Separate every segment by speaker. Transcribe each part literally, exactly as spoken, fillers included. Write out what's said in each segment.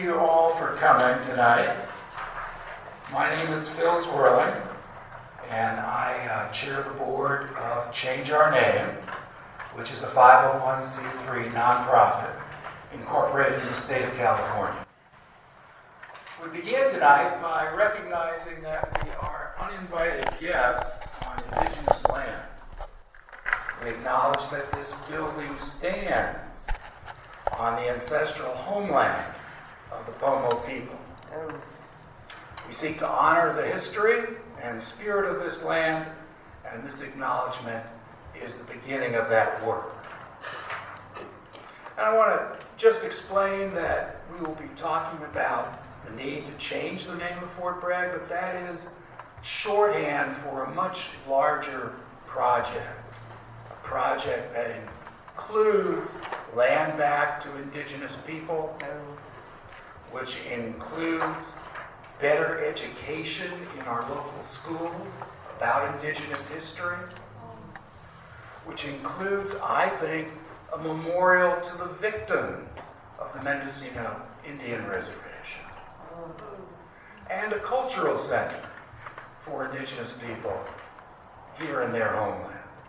Speaker 1: you all for coming tonight. My name is Phil Zwirling, and I uh, chair the board of Change Our Name, which is a five oh one c three nonprofit incorporated in the state of California. We begin tonight by recognizing that we are uninvited guests on indigenous land. We acknowledge that this building stands on the ancestral homeland of the Pomo people. We seek to honor the history and spirit of this land, and this acknowledgement is the beginning of that work. And I want to just explain that we will be talking about the need to change the name of Fort Bragg, but that is shorthand for a much larger project, a project that includes land back to indigenous people, which includes better education in our local schools about indigenous history, which includes, I think, a memorial to the victims of the Mendocino Indian Reservation, and a cultural center for indigenous people here in their homeland.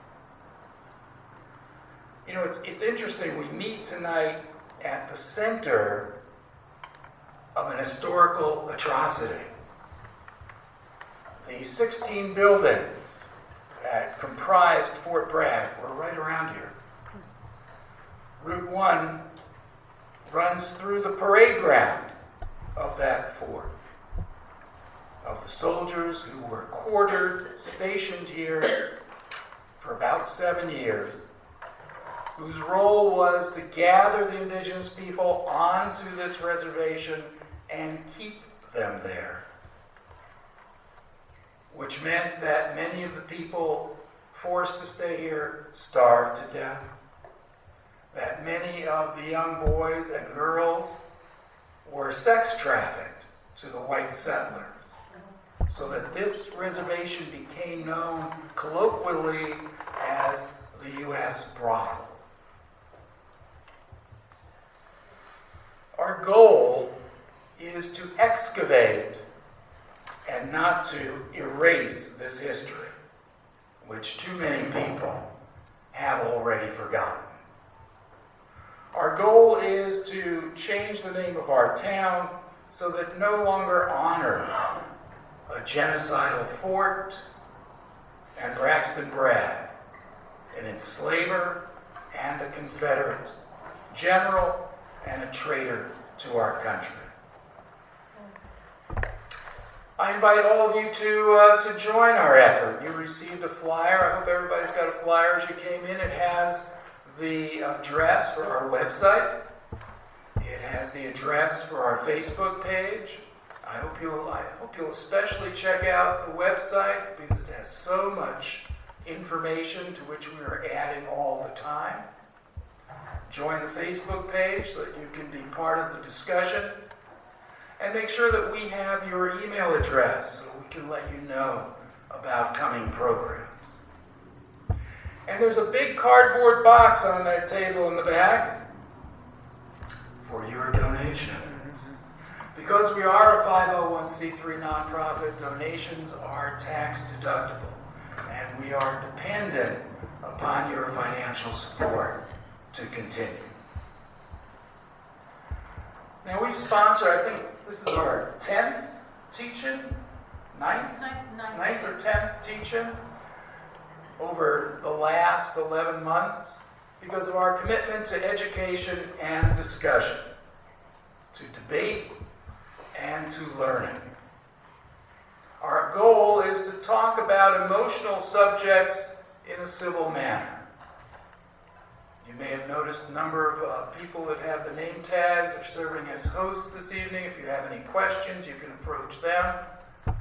Speaker 1: You know, it's, it's interesting, we meet tonight at the center of an historical atrocity. The sixteen buildings that comprised Fort Bragg were right around here. Route one runs through the parade ground of that fort, of the soldiers who were quartered, stationed here for about seven years, whose role was to gather the indigenous people onto this reservation and keep them there, which meant that many of the people forced to stay here starved to death, that many of the young boys and girls were sex trafficked to the white settlers, so that this reservation became known colloquially as the U S brothel. Our goal is to excavate and not to erase this history, which too many people have already forgotten. Our goal is to change the name of our town so that it no longer honors a genocidal fort and Braxton Bragg, an enslaver and a Confederate general and a traitor to our country. I invite all of you to uh, to join our effort. You received a flyer. I hope everybody's got a flyer as you came in. It has the address for our website. It has the address for our Facebook page. I hope you'll I hope you'll especially check out the website because it has so much information to which we are adding all the time. Join the Facebook page so that you can be part of the discussion. And make sure that we have your email address so we can let you know about coming programs. And there's a big cardboard box on that table in the back for your donations. Because we are a five oh one c three nonprofit, donations are tax deductible. And we are dependent upon your financial support to continue. Now we've sponsored, I think this is our tenth teach-in, ninth,
Speaker 2: ninth,
Speaker 1: ninth or tenth teach-in over the last eleven months because of our commitment to education and discussion, to debate and to learning. Our goal is to talk about emotional subjects in a civil manner. You may have noticed a number of uh, people that have the name tags are serving as hosts this evening. If you have any questions, you can approach them. And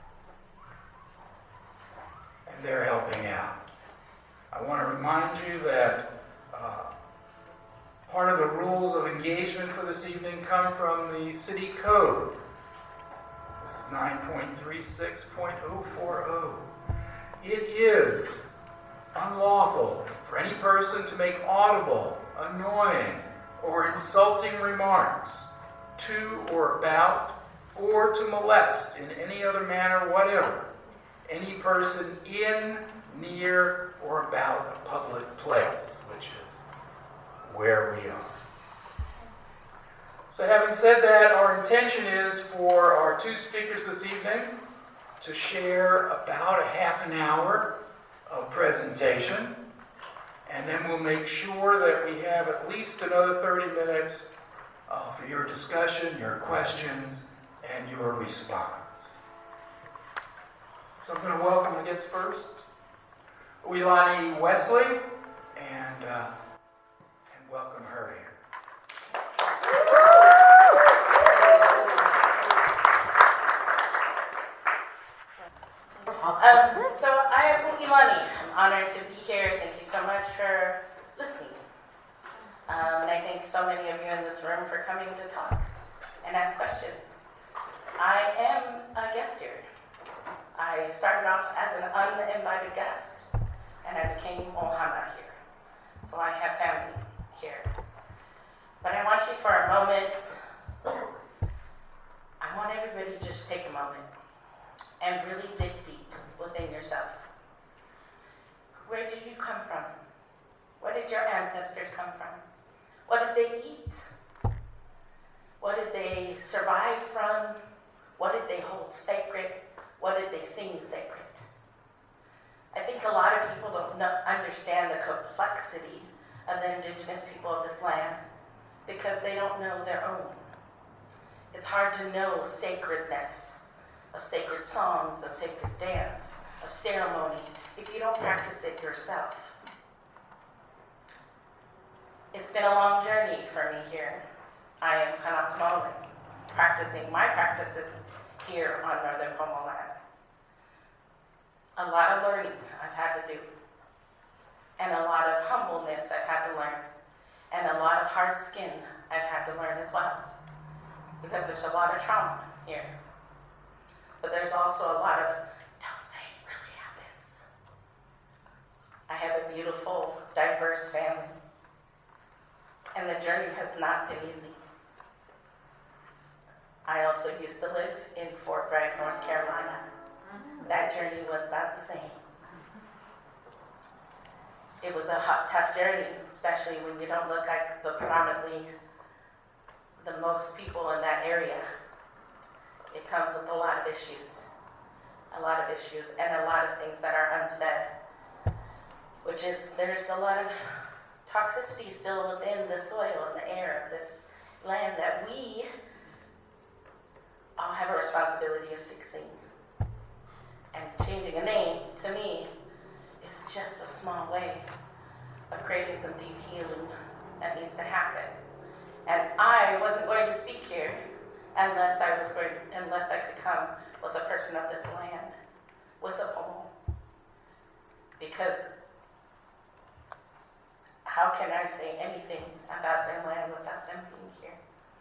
Speaker 1: they're helping out. I want to remind you that uh, part of the rules of engagement for this evening come from the city code. This is nine point three six point oh four oh. It is unlawful for any person to make audible, annoying, or insulting remarks to or about, or to molest in any other manner whatever, any person in, near, or about a public place, which is where we are. So having said that, our intention is for our two speakers this evening to share about a half an hour of presentation, and then we'll make sure that we have at least another thirty minutes uh, for your discussion, your questions, and your response. So I'm going to welcome, I guess, first, Uilani Wesley, and, uh, and welcome her here.
Speaker 2: Um, so I am Uilani. I'm honored to be here. Thank you so much for listening. Um, and I thank so many of you in this room for coming to talk and ask questions. I am a guest here. I started off as an uninvited guest, and I became Ohana here. So I have family here. But I want you for a moment, I want everybody to just take a moment and really dig deep within yourself. Where did you come from? Where did your ancestors come from? What did they eat? What did they survive from? What did they hold sacred? What did they sing sacred? I think a lot of people don't know, understand the complexity of the indigenous people of this land because they don't know their own. It's hard to know sacredness of sacred songs, of sacred dance, of ceremony, if you don't practice it yourself. It's been a long journey for me here. I am Kanakamo'olin, practicing my practices here on Northern Pomo land. A lot of learning I've had to do, and a lot of humbleness I've had to learn, and a lot of hard skin I've had to learn as well, because there's a lot of trauma here. But there's also a lot of, don't say it really happens. I have a beautiful, diverse family, and the journey has not been easy. I also used to live in Fort Bragg, North Carolina. That journey was about the same. It was a hot, tough journey, especially when you don't look like the predominantly the most people in that area. It comes with a lot of issues, a lot of issues, and a lot of things that are unsaid, which is there's a lot of toxicity still within the soil and the air of this land that we all have a responsibility of fixing. And changing a name, to me, is just a small way of creating some deep healing that needs to happen. And I wasn't going to speak here unless I was going, unless I could come with a person of this land, with a poem. Because how can I say anything about their land without them being here?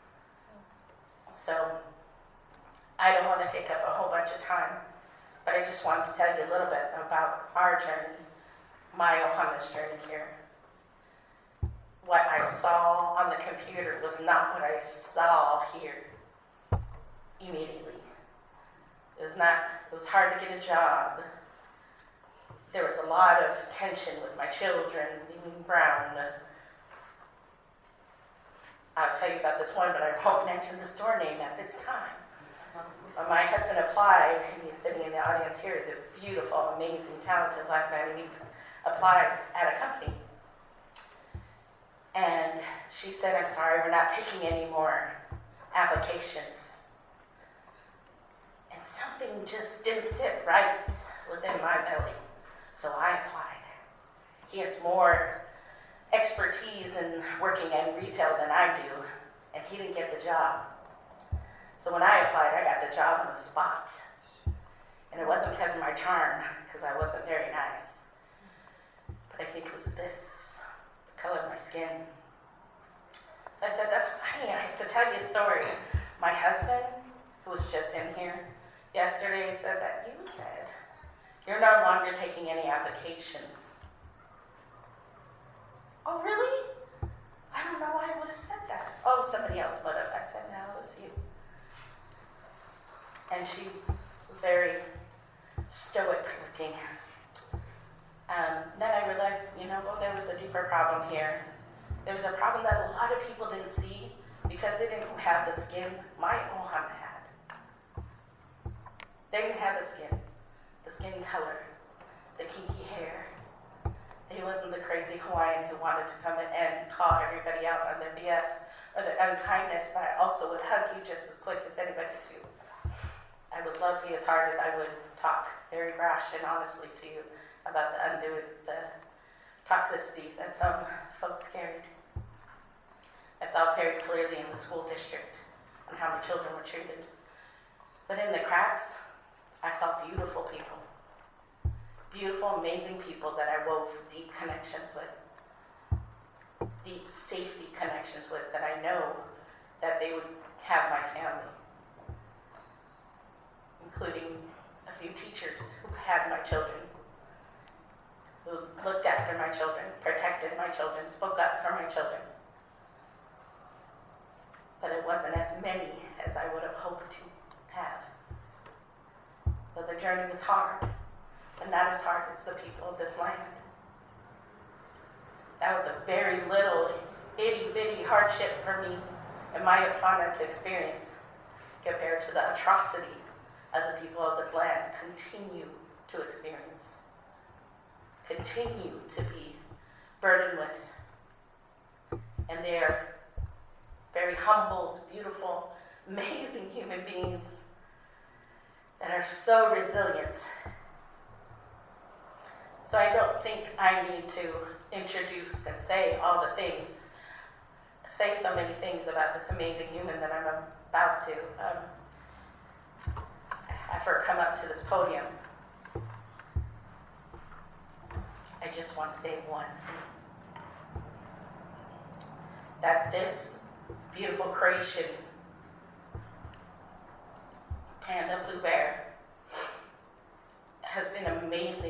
Speaker 2: So I don't want to take up a whole bunch of time, but I just wanted to tell you a little bit about our journey, my Ohana's journey here. What I saw on the computer was not what I saw here immediately. It was not, it was hard to get a job. There was a lot of tension with my children, being brown. I'll tell you about this one, but I won't mention the store name at this time. When my husband applied, and he's sitting in the audience here, he's a beautiful, amazing, talented black man, and he applied at a company. And she said, I'm sorry, we're not taking any more applications. And something just didn't sit right within my belly. So I applied. He has more expertise in working in retail than I do, and he didn't get the job. So when I applied, I got the job on the spot. And it wasn't because of my charm, because I wasn't very nice. But I think it was this, the color of my skin. So I said, that's funny, I have to tell you a story. My husband, who was just in here yesterday, said that you said, you're no longer taking any applications. Oh, really? I don't know why I would have said that. Oh, somebody else would have. I said, no, it was you. And she was very stoic looking. Um, then I realized, you know, well, there was a deeper problem here. There was a problem that a lot of people didn't see because they didn't have the skin my Ohana had. They didn't have the skin, the skin color, the kinky hair. He wasn't the crazy Hawaiian who wanted to come in and call everybody out on their B S or their unkindness, but I also would hug you just as quick as anybody too. I would love you as hard as I would talk very brash and honestly to you about the undue, the toxicity that some folks carried. I saw it very clearly in the school district and how the children were treated. But in the cracks, I saw beautiful people. Beautiful, amazing people that I wove deep connections with. Deep safety connections with, that I know that they would have my family. Including a few teachers who had my children, who looked after my children, protected my children, spoke up for my children. But it wasn't as many as I would have hoped to have. So the journey was hard, but not as hard as the people of this land. That was a very little, itty bitty hardship for me and my opponent to experience compared to the atrocity of the people of this land continue to experience, continue to be burdened with. And they are very humbled, beautiful, amazing human beings that are so resilient. So I don't think I need to introduce and say all the things, say so many things about this amazing human that I'm about to um, have her come up to this podium. I just want to say one. That this beautiful creation, Tanda Blue Bear, has been amazing.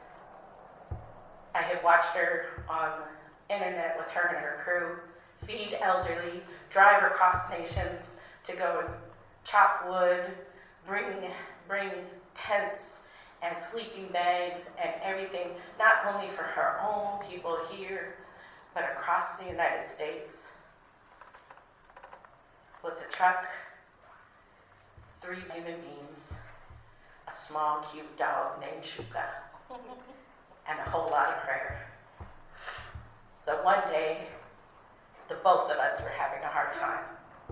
Speaker 2: I have watched her on the internet with her and her crew feed elderly, drive across nations to go and chop wood, bring, bring tents and sleeping bags and everything, not only for her own people here, but across the United States. With a truck, three human beings, a small cute dog named Shuka, and a whole lot of prayer. So one day, the both of us were having a hard time.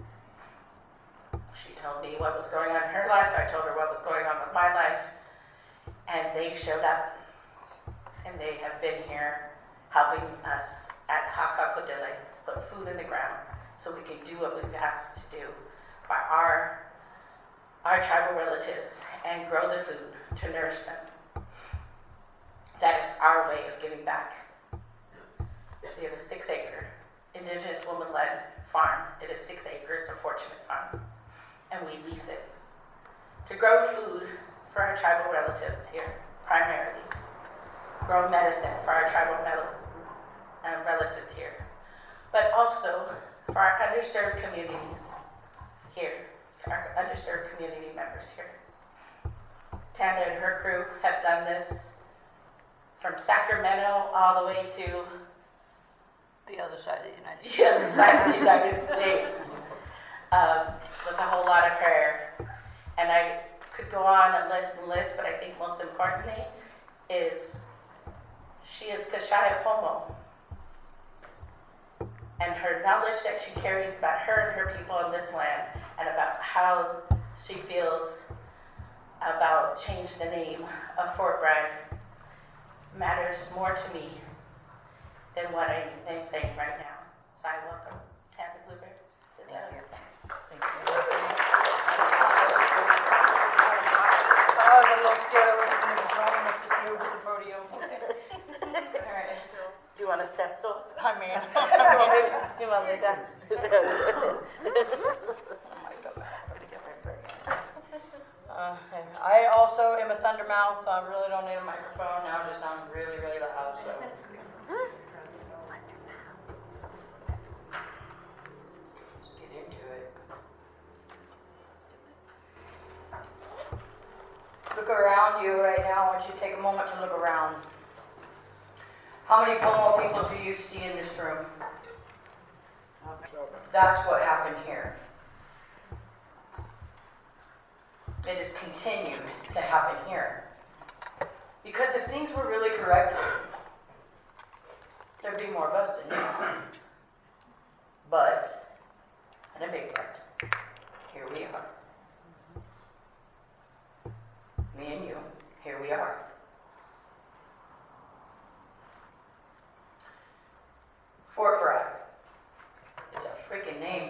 Speaker 2: She told me what was going on in her life, I told her what was going on with my life, and they showed up, and they have been here helping us at Hakakodile put food in the ground so we can do what we've asked to do by our, our tribal relatives and grow the food to nourish them. That is our way of giving back. We have a six acre Indigenous woman-led farm. It is six acres, a fortunate farm, and we lease it to grow food for our tribal relatives here, primarily. Grow medicine for our tribal mel- uh, relatives here, but also for our underserved communities here, our underserved community members here. Tanda and her crew have done this from Sacramento all the way to
Speaker 3: the other side of the United States.
Speaker 2: the other side of the United States, um, with a whole lot of prayer. And I could go on and list and list, but I think most importantly is she is Kashaya Pomo. And her knowledge that she carries about her and her people in this land and about how she feels about change the name of Fort Bragg matters more to me than what I am saying right now. So I welcome Tanda Blue Bear to the other.
Speaker 3: Thank you. I was a little scared I wasn't going to be strong enough to move to the podium. All right.
Speaker 2: Do you want to step stool?
Speaker 3: I mean,
Speaker 2: You want me to dance?
Speaker 3: Uh, I also am a thunder mouth, so I really don't need a microphone. Now I just sound really, really loud. So. look around you right now, I want you to take a moment to look around. How many Pomo people do you see in this room? That's what happened here. It has continued to happen here. Because if things were really corrected, there'd be more of us than you. But, and a big part, here we are. Me and you, here we are. Fort Bragg. It's a freaking name.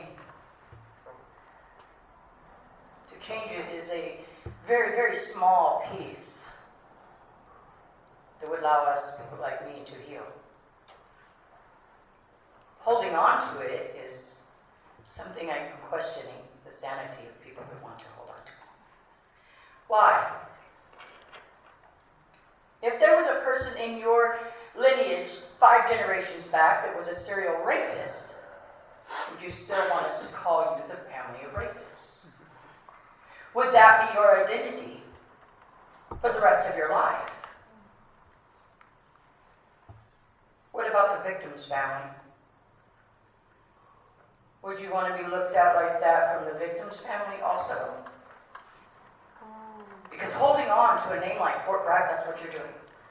Speaker 3: To change it is a very, very small piece that would allow us, people like me, to heal. Holding on to it is something I'm questioning the sanity of people that want to hold on to. Why? If there was a person in your lineage five generations back that was a serial rapist, would you still want us to call you the family of rapists? Would that be your identity for the rest of your life? What about the victim's family? Would you want to be looked at like that from the victim's family also? Because holding on to a name like Fort Bragg, that's what you're doing.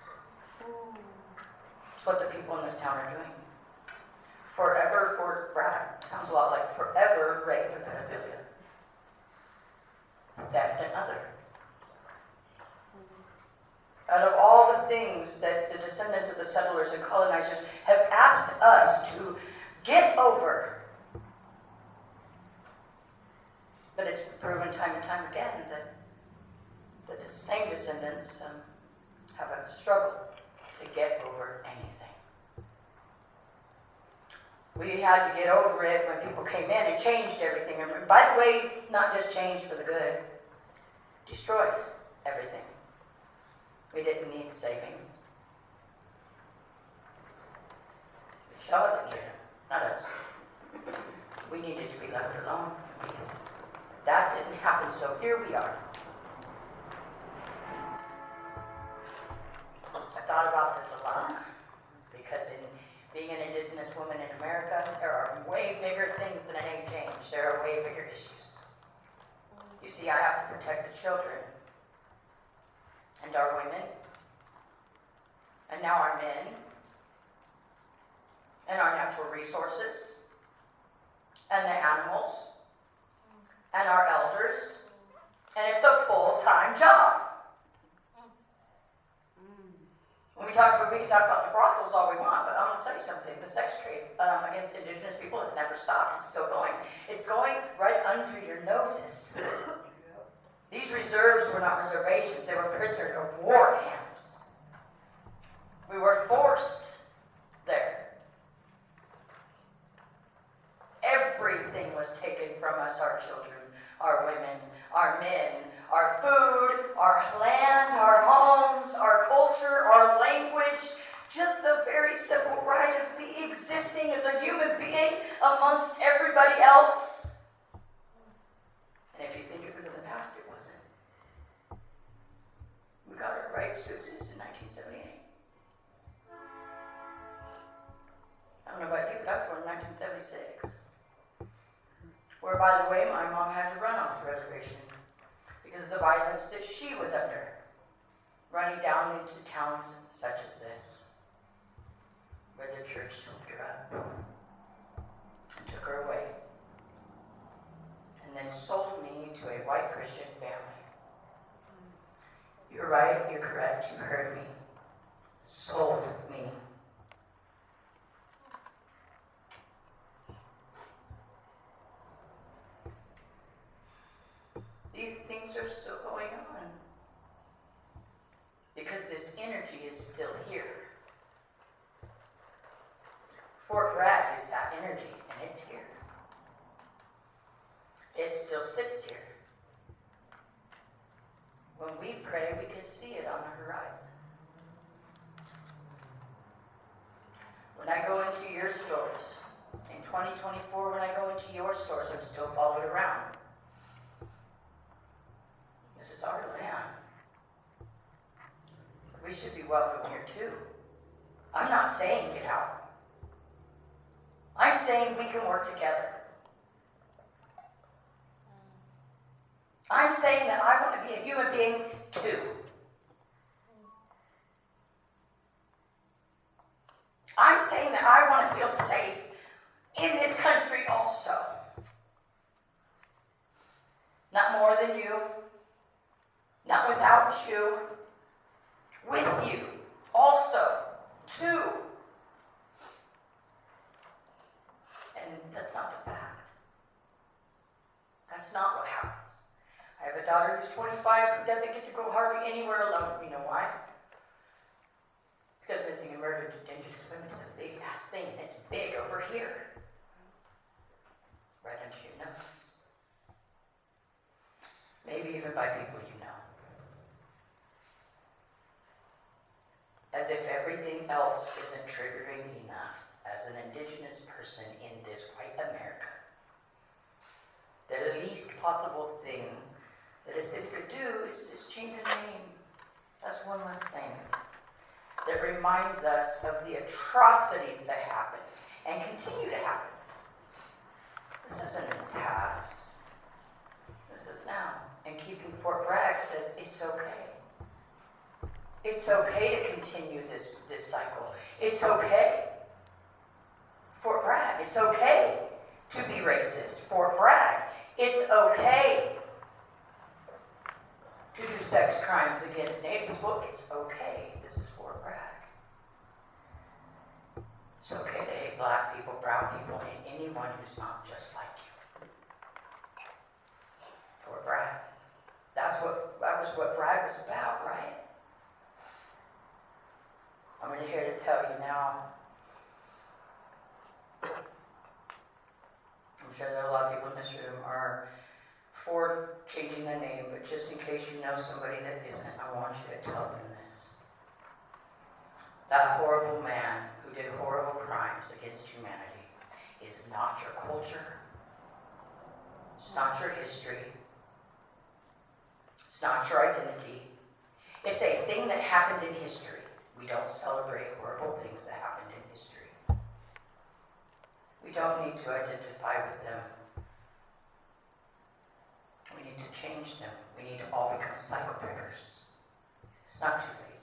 Speaker 3: It's what the people in this town are doing. Forever Fort Bragg. Sounds a lot like forever rape and pedophilia. Theft and other. Out of all the things that the descendants of the settlers and colonizers have asked us to get over, but it's proven time and time again that that the same descendants um, have a struggle to get over anything. We had to get over it when people came in and changed everything. And by the way, not just changed for the good, destroyed everything. We didn't need saving. Charlotte needed it, not us. We needed to be left alone, please. That didn't happen, so here we are. I thought about this a lot, because in being an Indigenous woman in America, there are way bigger things than a name change. There are way bigger issues. You see, I have to protect the children, and our women, and now our men, and our natural resources, and the animals, and our elders, and it's a full-time job. When we talk about, we can talk about the brothels all we want, but I'm going to tell you something. The sex trade um, against Indigenous people has never stopped. It's still going. It's going right under your noses. These reserves were not reservations. They were prisoner of war camps. We were forced there. Everything was taken from us, our children, our women, our men, our food, our land, our homes, our culture, our language, just the very simple right of be existing as a human being amongst everybody else. And if you think it was in the past, it wasn't. We got our rights to exist in nineteen seventy-eight. I don't know about you, but I was born in nineteen seventy-six. Where, by the way, my mom had to run off the reservation because of the violence that she was under, running down into towns such as this, where the church swooped her up and took her away, and then sold me to a white Christian family. You're right, you're correct, you heard me. Sold me. These things are still going on because this energy is still here. Fort Bragg is that energy, and it's here. It still sits here. When we pray, we can see it on the horizon. When I go into your stores, in twenty twenty-four, when I go into your stores, I'm still followed around. This is our land. should be welcome here too. I'm not saying get out. I'm saying we can work together. I'm saying that I want to be a human being too. I'm saying that I want to feel safe in this country also. Not more than you, not without you, with you also, too. And that's not the fact. That's not what happens. I have a daughter who's twenty-five who doesn't get to go hardly anywhere alone. You know why? Because missing and murdered Indigenous women is a big ass thing, and it's big over here. Right under your nose. Maybe even by people you know. As if everything else isn't triggering enough as an Indigenous person in this white America. That the least possible thing that a city could do is just change the name. That's one less thing. That reminds us of the atrocities that happened and continue to happen. This isn't in the past. This is now. And keeping Fort Bragg says it's okay. It's okay to continue this, this cycle. It's okay. Fort Bragg, it's okay to be racist. Fort Bragg, it's okay to do sex crimes against natives. Well, it's okay. This is Fort Bragg. It's okay to hate black people, brown people, and anyone who's not just like you. Fort Bragg. That's what, that was what Bragg was about, right? I'm here to tell you now. I'm sure that a lot of people in this room are for changing the name, but just in case you know somebody that isn't, I want you to tell them this. That horrible man who did horrible crimes against humanity is not your culture. It's not your history. It's not your identity. It's a thing that happened in history. We don't celebrate horrible things that happened in history. We don't need to identify with them. We need to change them. We need to all become cycle breakers. It's not too late.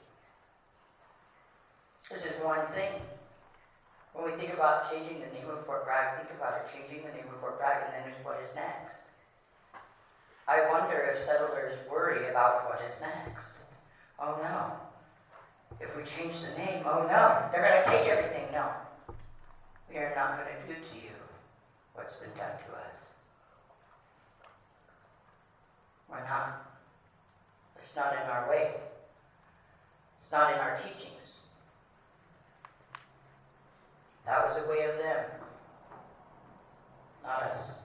Speaker 3: This is one thing. When we think about changing the name of Fort Bragg, think about it changing the name of Fort Bragg, and then what is next? I wonder if settlers worry about what is next. Oh no. If we change the name, oh no, they're going to take everything. No. We are not going to do to you what's been done to us. We're not. It's not in our way. It's not in our teachings. That was a way of them, not us.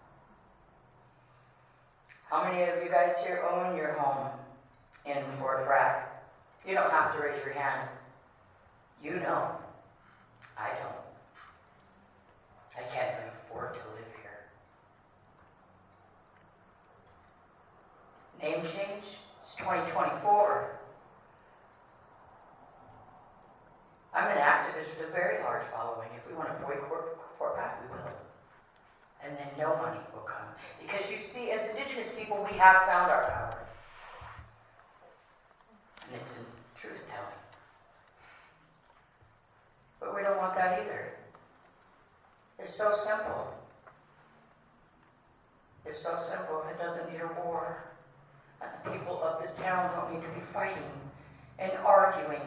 Speaker 3: How many of you guys here own your home in Fort Bragg? You don't have to raise your hand. You know. I don't. I can't even afford to live here. Name change? It's twenty twenty-four. I'm an activist with a very large following. If we want to boycott Fort Bragg, we will. And then no money will come. Because you see, as Indigenous people, we have found our power. And it's in truth telling. But we don't want that either. It's so simple. It's so simple. It doesn't need a war. And the people of this town don't need to be fighting and arguing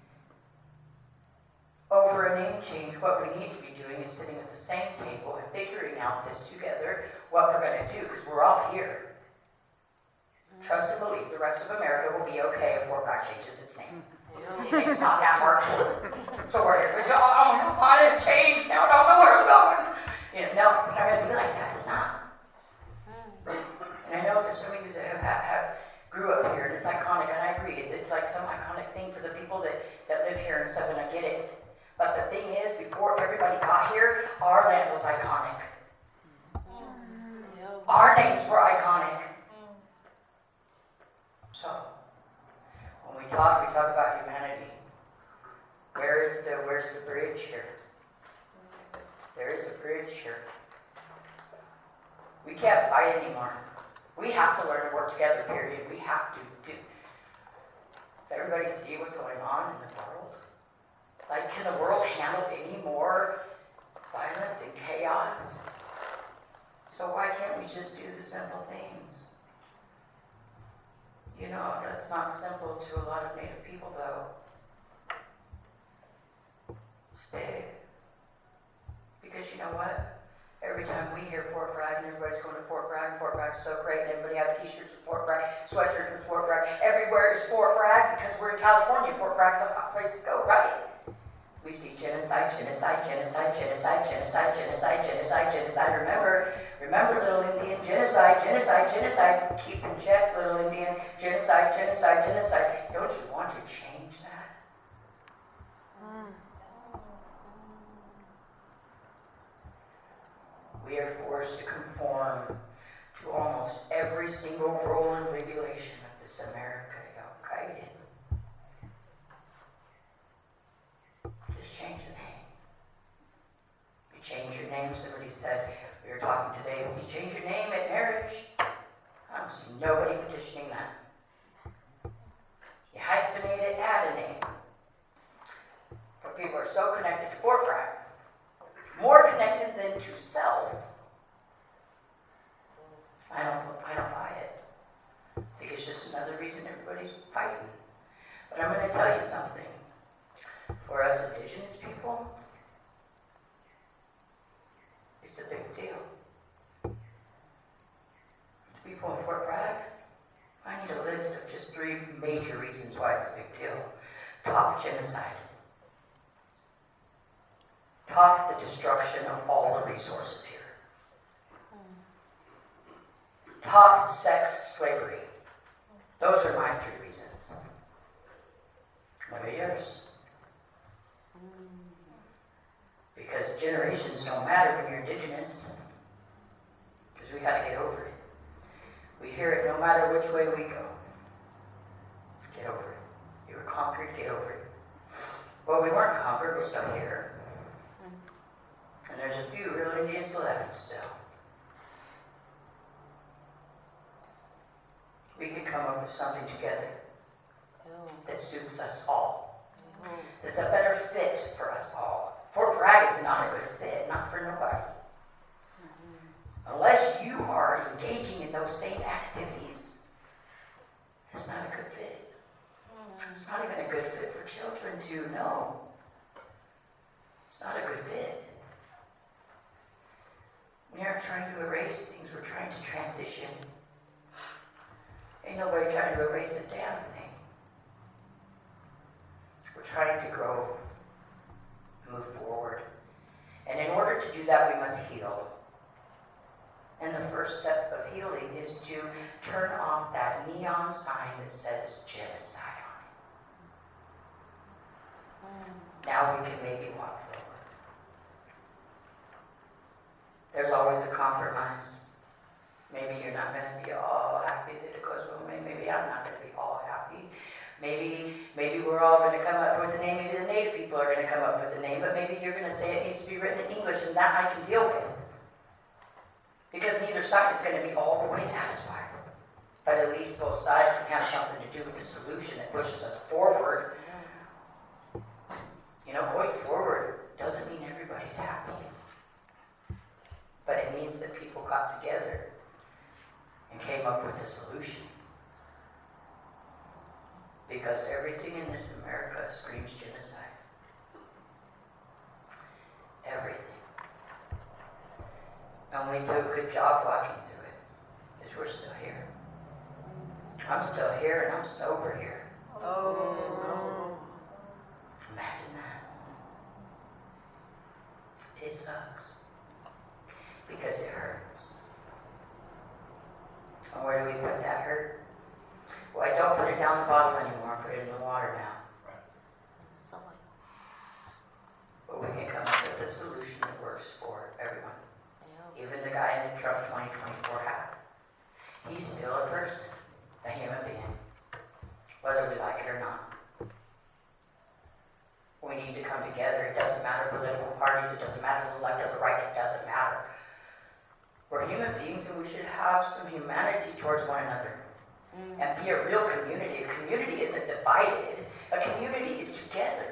Speaker 3: over a name change. What we need to be doing is sitting at the same table and figuring out this together, what we're going to do, because we're all here. Trust and believe the rest of America will be okay if Fort Bragg changes its name. It's not that hard. So we're here. We say, oh my God, it changed now, I don't know where it's going. You know, no, it's not going to be like that. It's not. And I know there's some of you that have, have, have grew up here, and it's iconic, and I agree. It's, it's like some iconic thing for the people that, that live here and stuff, and I get it. But the thing is, before everybody got here, our land was iconic. Our names were iconic. So, when we talk, we talk about humanity. Where is the, where's the bridge here? There is a bridge here. We can't fight anymore. We have to learn to work together, period. We have to do. Does everybody see what's going on in the world? Like, can the world handle any more violence and chaos? So why can't we just do the simple things? You know, that's not simple to a lot of Native people, though. It's big. Because you know what? Every time we hear Fort Bragg and everybody's going to Fort Bragg, and Fort Bragg's so great, and everybody has t-shirts with Fort Bragg, sweatshirts with Fort Bragg. Everywhere is Fort Bragg because we're in California. Fort Bragg's the hot place to go, right? We see genocide, genocide, genocide, genocide, genocide, genocide, genocide, genocide. Remember, remember, little Indian, genocide, genocide, genocide. Keep in check, little Indian, genocide, genocide, genocide. Don't you want to change that? We are forced to conform to almost every single rule and regulation of this America, okay? Just change the name. You change your name, somebody said, we were talking today, you change your name at marriage. I don't see nobody petitioning that. You hyphenate it, add a name. But people are so connected to Fort Bragg. More connected than to self. I don't, I don't buy it. I think it's just another reason everybody's fighting. But I'm going to tell you something. For us indigenous people, it's a big deal. The people in Fort Bragg, I need a list of just three major reasons why it's a big deal. Top, genocide. Top, the destruction of all the resources here. Top, sex, slavery. Those are my three reasons. What are yours? Because generations don't matter when you're indigenous. Because we got to get over it. We hear it no matter which way we go. Get over it. You were conquered, get over it. Well, we weren't conquered, we're still here. And there's a few real Indians left still. We can come up with something together that suits us all. That's a better fit for us all. Fort Bragg is not a good fit, not for nobody. Unless you are engaging in those same activities, it's not a good fit. It's not even a good fit for children to know. It's not a good fit. We aren't trying to erase things, we're trying to transition. Ain't nobody trying to erase a damn thing. We're trying to grow, move forward. And in order to do that, we must heal. And the first step of healing is to turn off that neon sign that says genocide on it. Now we can maybe walk forward. There's always a compromise. Maybe you're not going to be all happy that it goes well. Maybe I'm not going to be all happy. Maybe maybe we're all going to come up with a name. Maybe the Native people are going to come up with a name. But maybe you're going to say it needs to be written in English, and that I can deal with. Because neither side is going to be all the way satisfied. But at least both sides can have something to do with the solution that pushes us forward. You know, going forward doesn't mean everybody's happy. But it means that people got together and came up with a solution. Because everything in this America screams genocide. Everything. And we do a good job walking through it. Because we're still here. I'm still here and I'm sober here.
Speaker 2: Oh.
Speaker 3: Imagine that. It sucks. Because it hurts. And where do we put that hurt? Well, I don't put it down the bottle anymore, I put it in the water now. But we can come up with a solution that works for everyone. Even the guy in the Trump twenty twenty-four hat. He's still a person, a human being, whether we like it or not. We need to come together. It doesn't matter political parties. It doesn't matter the left or the right. It doesn't matter. We're human beings and we should have some humanity towards one another. Mm. And be a real community. A community isn't divided. A community is together.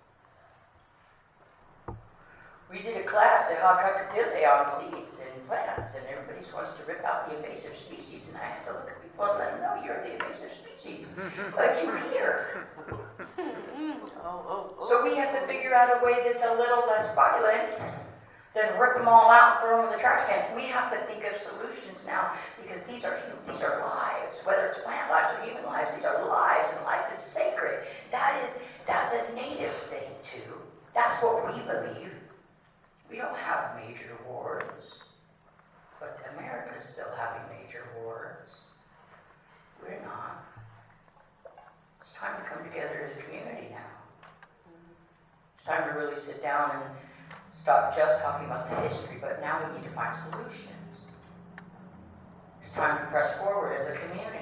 Speaker 3: We did a class at Hakakadile on seeds and plants, and everybody wants to rip out the invasive species, and I had to look at people and let them know you're the invasive species. But you're here.
Speaker 2: Oh, oh, oh.
Speaker 3: So we have to figure out a way that's a little less violent than rip them all out and throw them in the trash can. We have to think of solutions now, because these are these are lives, whether it's plant lives or human lives. These are lives, and life is sacred. That is that's a native thing too. That's what we believe. We don't have major wars, but America's still having major wars. We're not. It's time to come together as a community now. It's time to really sit down and stop just talking about the history, but now we need to find solutions. It's time to press forward as a community.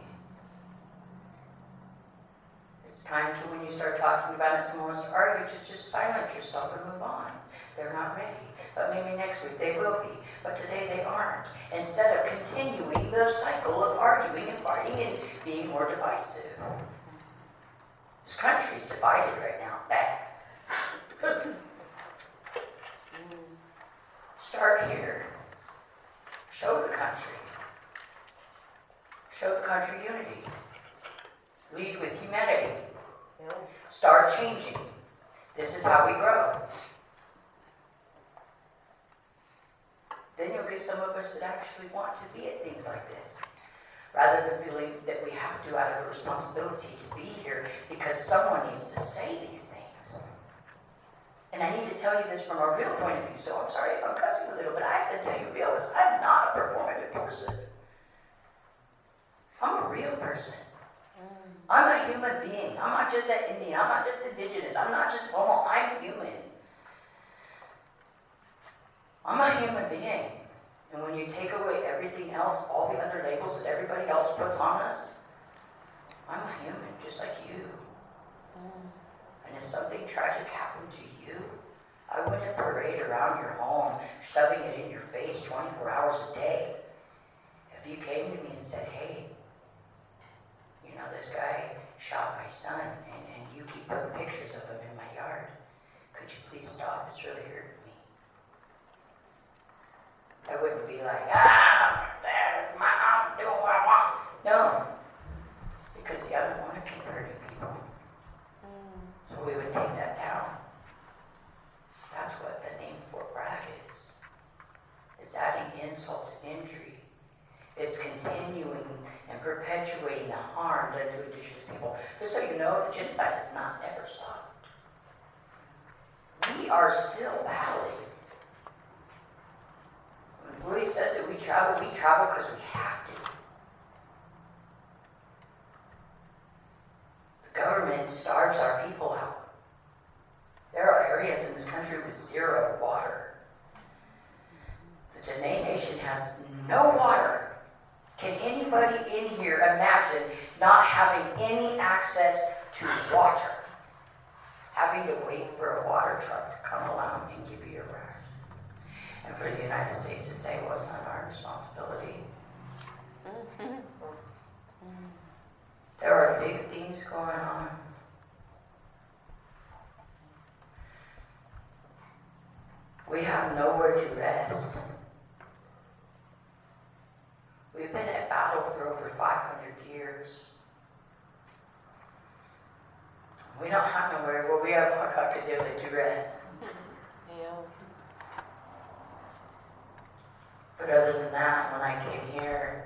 Speaker 3: It's time to, when you start talking about it, someone wants to argue, to just silence yourself and move on. They're not ready, but maybe next week they will be, but today they aren't. Instead of continuing the cycle of arguing and fighting and being more divisive. This country's divided right now, bad. Start here. Show the country. Show the country unity. Lead with humanity. Start changing. This is how we grow. Then you'll get some of us that actually want to be at things like this, rather than feeling that we have to out of a responsibility to be here because someone needs to say these things. And I need to tell you this from a real point of view, so I'm sorry if I'm cussing a little, but I have to tell you real, because I'm not a performative person. I'm a real person. I'm a human being. I'm not just an Indian. I'm not just indigenous. I'm not just Pomo. I'm human. I'm a human being. And when you take away everything else, all the other labels that everybody else puts on us, I'm a human just like you. And if something tragic happened to you, I wouldn't parade around your home, shoving it in your face twenty-four hours a day. If you came to me and said, hey, you know, this guy shot my son, and, and you keep putting pictures of him in my yard. Could you please stop? It's really hurting me. I wouldn't be like, ah, that's my mom, do what I want. No, because see, I don't want to keep hurting people. So we would take that down. That's what the name Fort Bragg is. It's adding insult to injury. It's continuing and perpetuating the harm done to indigenous people. Just so you know, the genocide has not ever stopped. We are still battling. When Louis says that we travel, we travel because we have to. The government starves our people out. There are areas in this country with zero water. The Dene Nation has no water. Can anybody in here imagine not having any access to water? Having to wait for a water truck to come along and give you your ration. And for the United States to say, well, it's not our responsibility. There are big things going on. We have nowhere to rest. We've been at battle for over five hundred years. We don't have nowhere. Well, we have Hakakadile to rest.
Speaker 2: Yeah.
Speaker 3: But other than that, when I came here,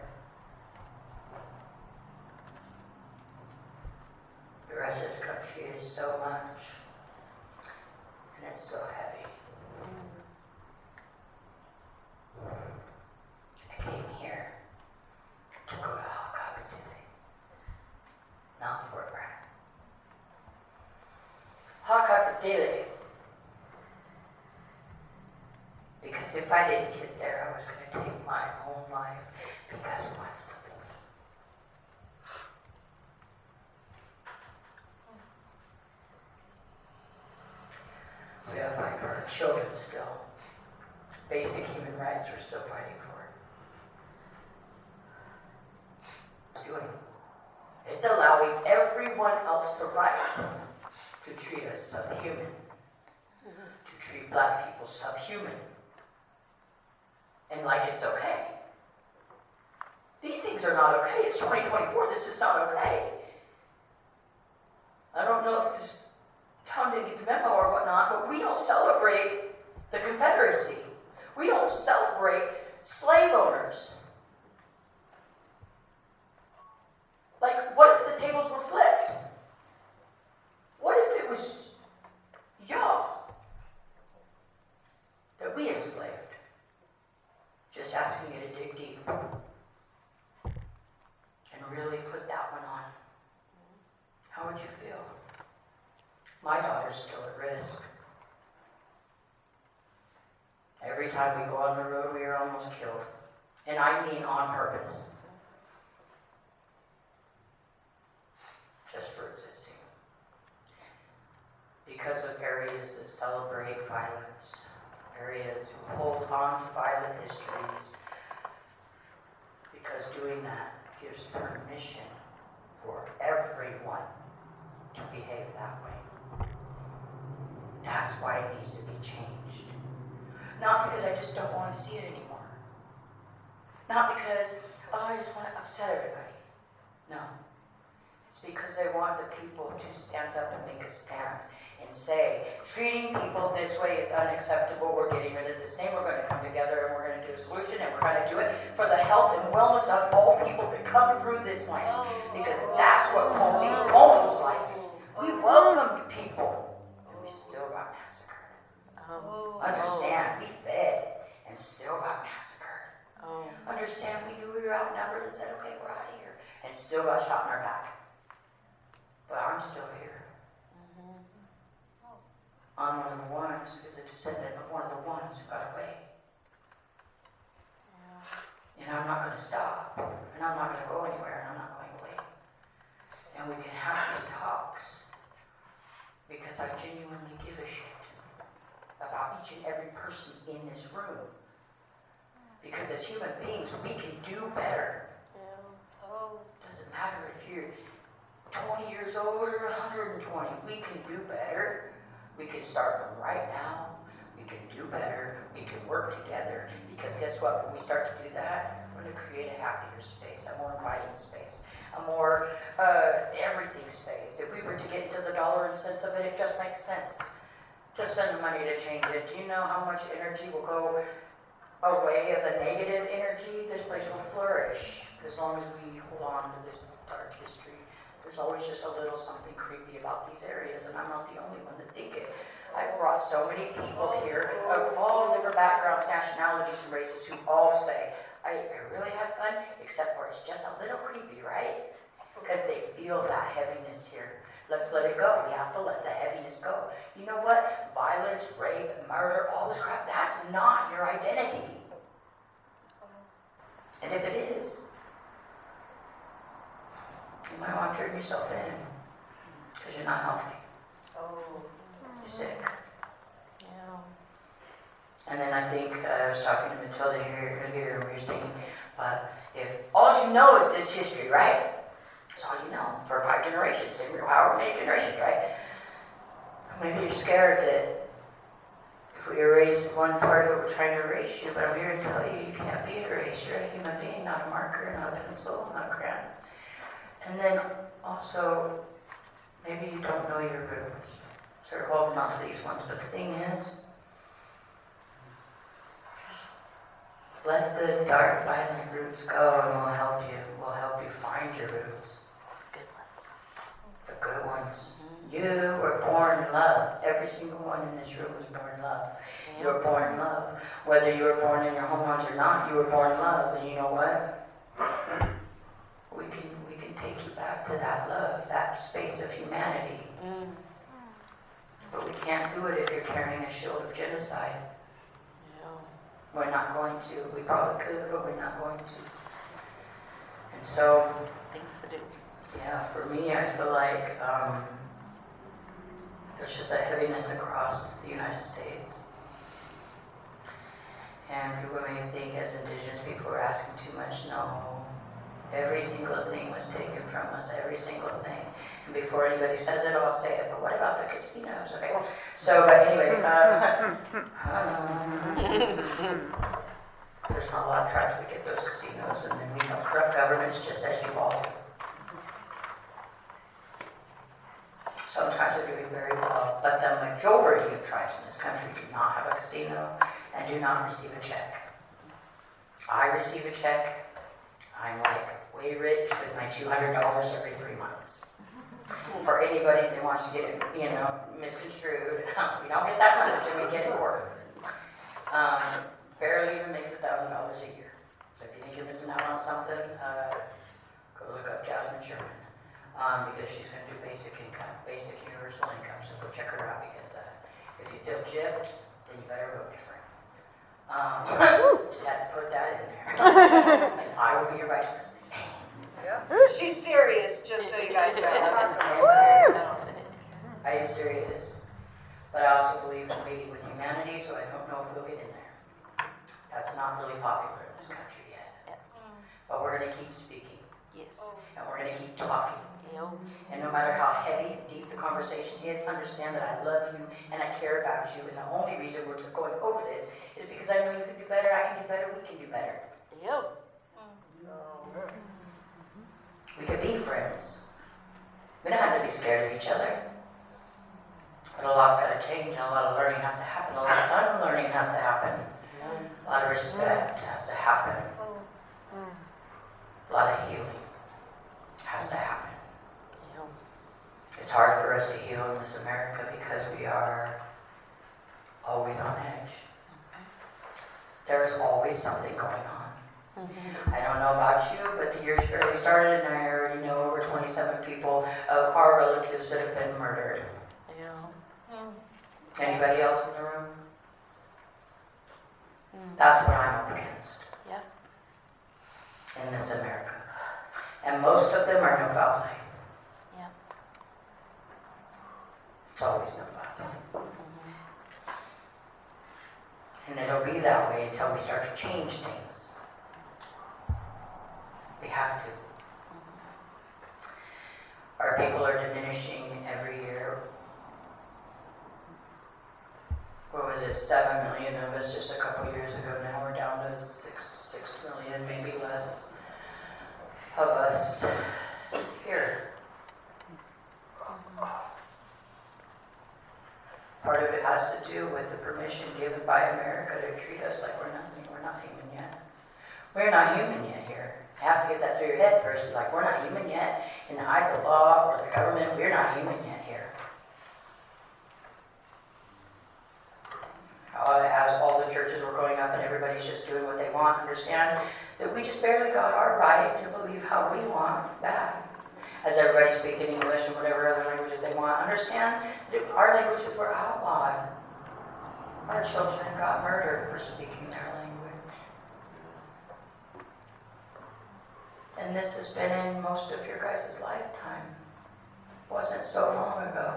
Speaker 3: the rest of this country is so much, and it's so heavy. I came here to go to Hakakadile, not Fort Bragg. Hakakadile, because if I didn't get there, I was going to take my own life, because what's the point? children still. Basic human rights we're still fighting for. It's doing. It's allowing everyone else the right to treat us subhuman, to treat black people subhuman, and like it's okay. These things are not okay. It's twenty twenty-four. This is not okay. I don't know if this Tom didn't get the memo or whatnot, but we don't celebrate the Confederacy. We don't celebrate slave owners. Like, what if the tables were flipped? What if it was y'all that we enslaved? Just asking you to dig deep and really put that one on. How would you feel? My daughter's still at risk. Every time we go on the road, we are almost killed. And I mean on purpose. Just for existing. Because of areas that celebrate violence, areas who hold on to violent histories, because doing that gives permission for everyone to behave that way. That's why it needs to be changed. Not because I just don't want to see it anymore. Not because, oh, I just want to upset everybody. No. It's because I want the people to stand up and make a stand and say, treating people this way is unacceptable. We're getting rid of this name. We're going to come together and we're going to do a solution, and we're going to do it for the health and wellness of all people that come through this land. Because that's what home home's like. We welcomed people, and we still got massacred.
Speaker 4: Oh.
Speaker 3: Understand, we fed and still got massacred.
Speaker 4: Oh.
Speaker 3: Understand, we knew we were outnumbered and said, okay, we're out of here, and still got shot in our back. But I'm still here.
Speaker 4: Mm-hmm.
Speaker 3: I'm one of the ones who's a descendant of one of the ones who got away.
Speaker 4: Yeah.
Speaker 3: And I'm not going to stop, and I'm not going to go anywhere, and I'm not going away. And we can have these talks because I genuinely give a shit about each and every person in this room. Because as human beings, we can do better.
Speaker 4: Yeah. Oh.
Speaker 3: Doesn't matter if you're twenty years old or one hundred twenty. We can do better. We can start from right now. We can do better. We can work together. Because guess what? When we start to do that, we're going to create a happier space, a more inviting space, a more uh, everything space. If we were to get into the dollar and cents of it, it just makes sense to spend the money to change it. Do you know how much energy will go away of the negative energy? This place will flourish as long as we hold on to this dark history. There's always just a little something creepy about these areas, and I'm not the only one to think it. I've brought so many people here of all different backgrounds, nationalities, and races who all say, I, I really have fun, except for it's just a little creepy, right? Because they feel that heaviness here. Let's let it go. We have to let the heaviness go. You know what? Violence, rape, murder, all this crap, that's not your identity. And if it is, you might want to turn yourself in because you're not healthy.
Speaker 4: Oh.
Speaker 3: You're sick.
Speaker 4: Yeah.
Speaker 3: And then I think uh, I was talking to Matilda here earlier, and we were thinking, but if all you know is this history, right? That's all you know for five generations, and however many generations, right? Maybe you're scared that if we erase one part of it, we're trying to erase you, but I'm here to tell you, you can't be erased. You're a human being, not a marker, not a pencil, not a crayon. And then also, maybe you don't know your roots. So you're holding on to these ones. But the thing is, just let the dark, violent roots go, and we'll help you. We'll help you find your roots.
Speaker 4: Good ones.
Speaker 3: The good ones.
Speaker 4: Mm-hmm.
Speaker 3: You were born in love. Every single one in this room was born in love.
Speaker 4: Yeah.
Speaker 3: You were born in love. Whether you were born in your homelands or not, you were born in love. And you know what? We can we can take you back to that love, that space of humanity.
Speaker 4: Mm.
Speaker 3: But we can't do it if you're carrying a shield of genocide.
Speaker 4: Yeah.
Speaker 3: We're not going to. We probably could, but we're not going to. And so,
Speaker 4: Things to do.
Speaker 3: yeah, for me, I feel like um, there's just a heaviness across the United States. And people may think as indigenous people we're asking too much. No. Every single thing was taken from us, every single thing. And before anybody says it, I'll say it. But what about the casinos? Okay. So, but anyway, um, um, there's not a lot of tribes that get those casinos, and then we have corrupt governments just as you all do. Some tribes are doing very well, but the majority of tribes in this country do not have a casino and do not receive a check. I receive a check. I'm like way rich with my two hundred dollars every three months. For anybody that wants to get it, you know, misconstrued, we don't get that much and we get it quarterly. Um, barely even makes a thousand dollars a year. So if you think you're missing out on something, uh, go look up Jasmine Sherman. Um, because she's going to do basic income, basic universal income, so go check her out because uh, if you feel gypped, then you better vote different. Um, just had to put that in there. And I will be your vice president.
Speaker 5: She's serious, just so you guys know.
Speaker 3: I am serious. I am serious. But I also believe in leading with humanity, so I don't know if we'll get in there. That's not really popular in this country yet. But we're going to keep speaking.
Speaker 4: Yes.
Speaker 3: And we're going to keep talking.
Speaker 4: Yep.
Speaker 3: And no matter how heavy and deep the conversation is, understand that I love you and I care about you. And the only reason we're going over this is because I know you can do better, I can do better, we can do better.
Speaker 4: Yep.
Speaker 3: We could be friends. We don't have to be scared of each other. But a lot's got to change and a lot of learning has to happen. A lot of unlearning has to happen. A lot of respect has to happen. A lot of healing has to happen. It's hard for us to heal in this America because we are always on edge. There is always something going on. Mm-hmm. I don't know about you, but the year's barely started and I already know over twenty-seven people of our relatives that have been murdered.
Speaker 4: Yeah.
Speaker 3: Anybody else in the room? Mm. That's what I'm up against.
Speaker 4: Yeah.
Speaker 3: In this America. And most of them are no foul play.
Speaker 4: Yeah.
Speaker 3: It's always no foul play.
Speaker 4: Mm-hmm.
Speaker 3: And it'll be that way until we start to change things. We have to. Our people are diminishing every year. What was it, seven million of us just a couple years ago. Now we're down to six, six million, maybe less, of us here. Part of it has to do with the permission given by America to treat us like we're nothing. We're not human yet. We're not human yet here. You have to get that through your head first. Like, we're not human yet. In the eyes of law or the government, we're not human yet here. Uh, as all the churches were going up and everybody's just doing what they want, understand that we just barely got our right to believe how we want back. As everybody's speaking English and whatever other languages they want, understand that our languages were outlawed. Our children got murdered for speaking their language. And this has been in most of your guys' lifetime. Wasn't so long ago.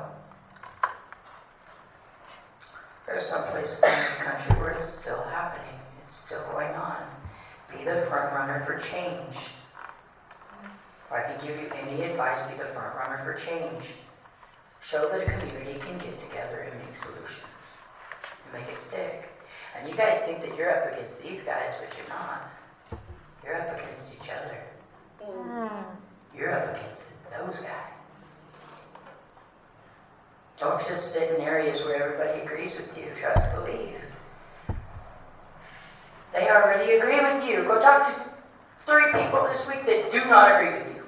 Speaker 3: There are some places in this country where it's still happening. It's still going on. Be the front runner for change. If I can give you any advice, be the front runner for change. Show that a community can get together and make solutions. And make it stick. And you guys think that you're up against these guys, but you're not. You're up against each other. Mm. You're up against those guys. Don't just sit in areas where everybody agrees with you. Trust, believe. They already agree with you. Go talk to three people this week that do not agree with you.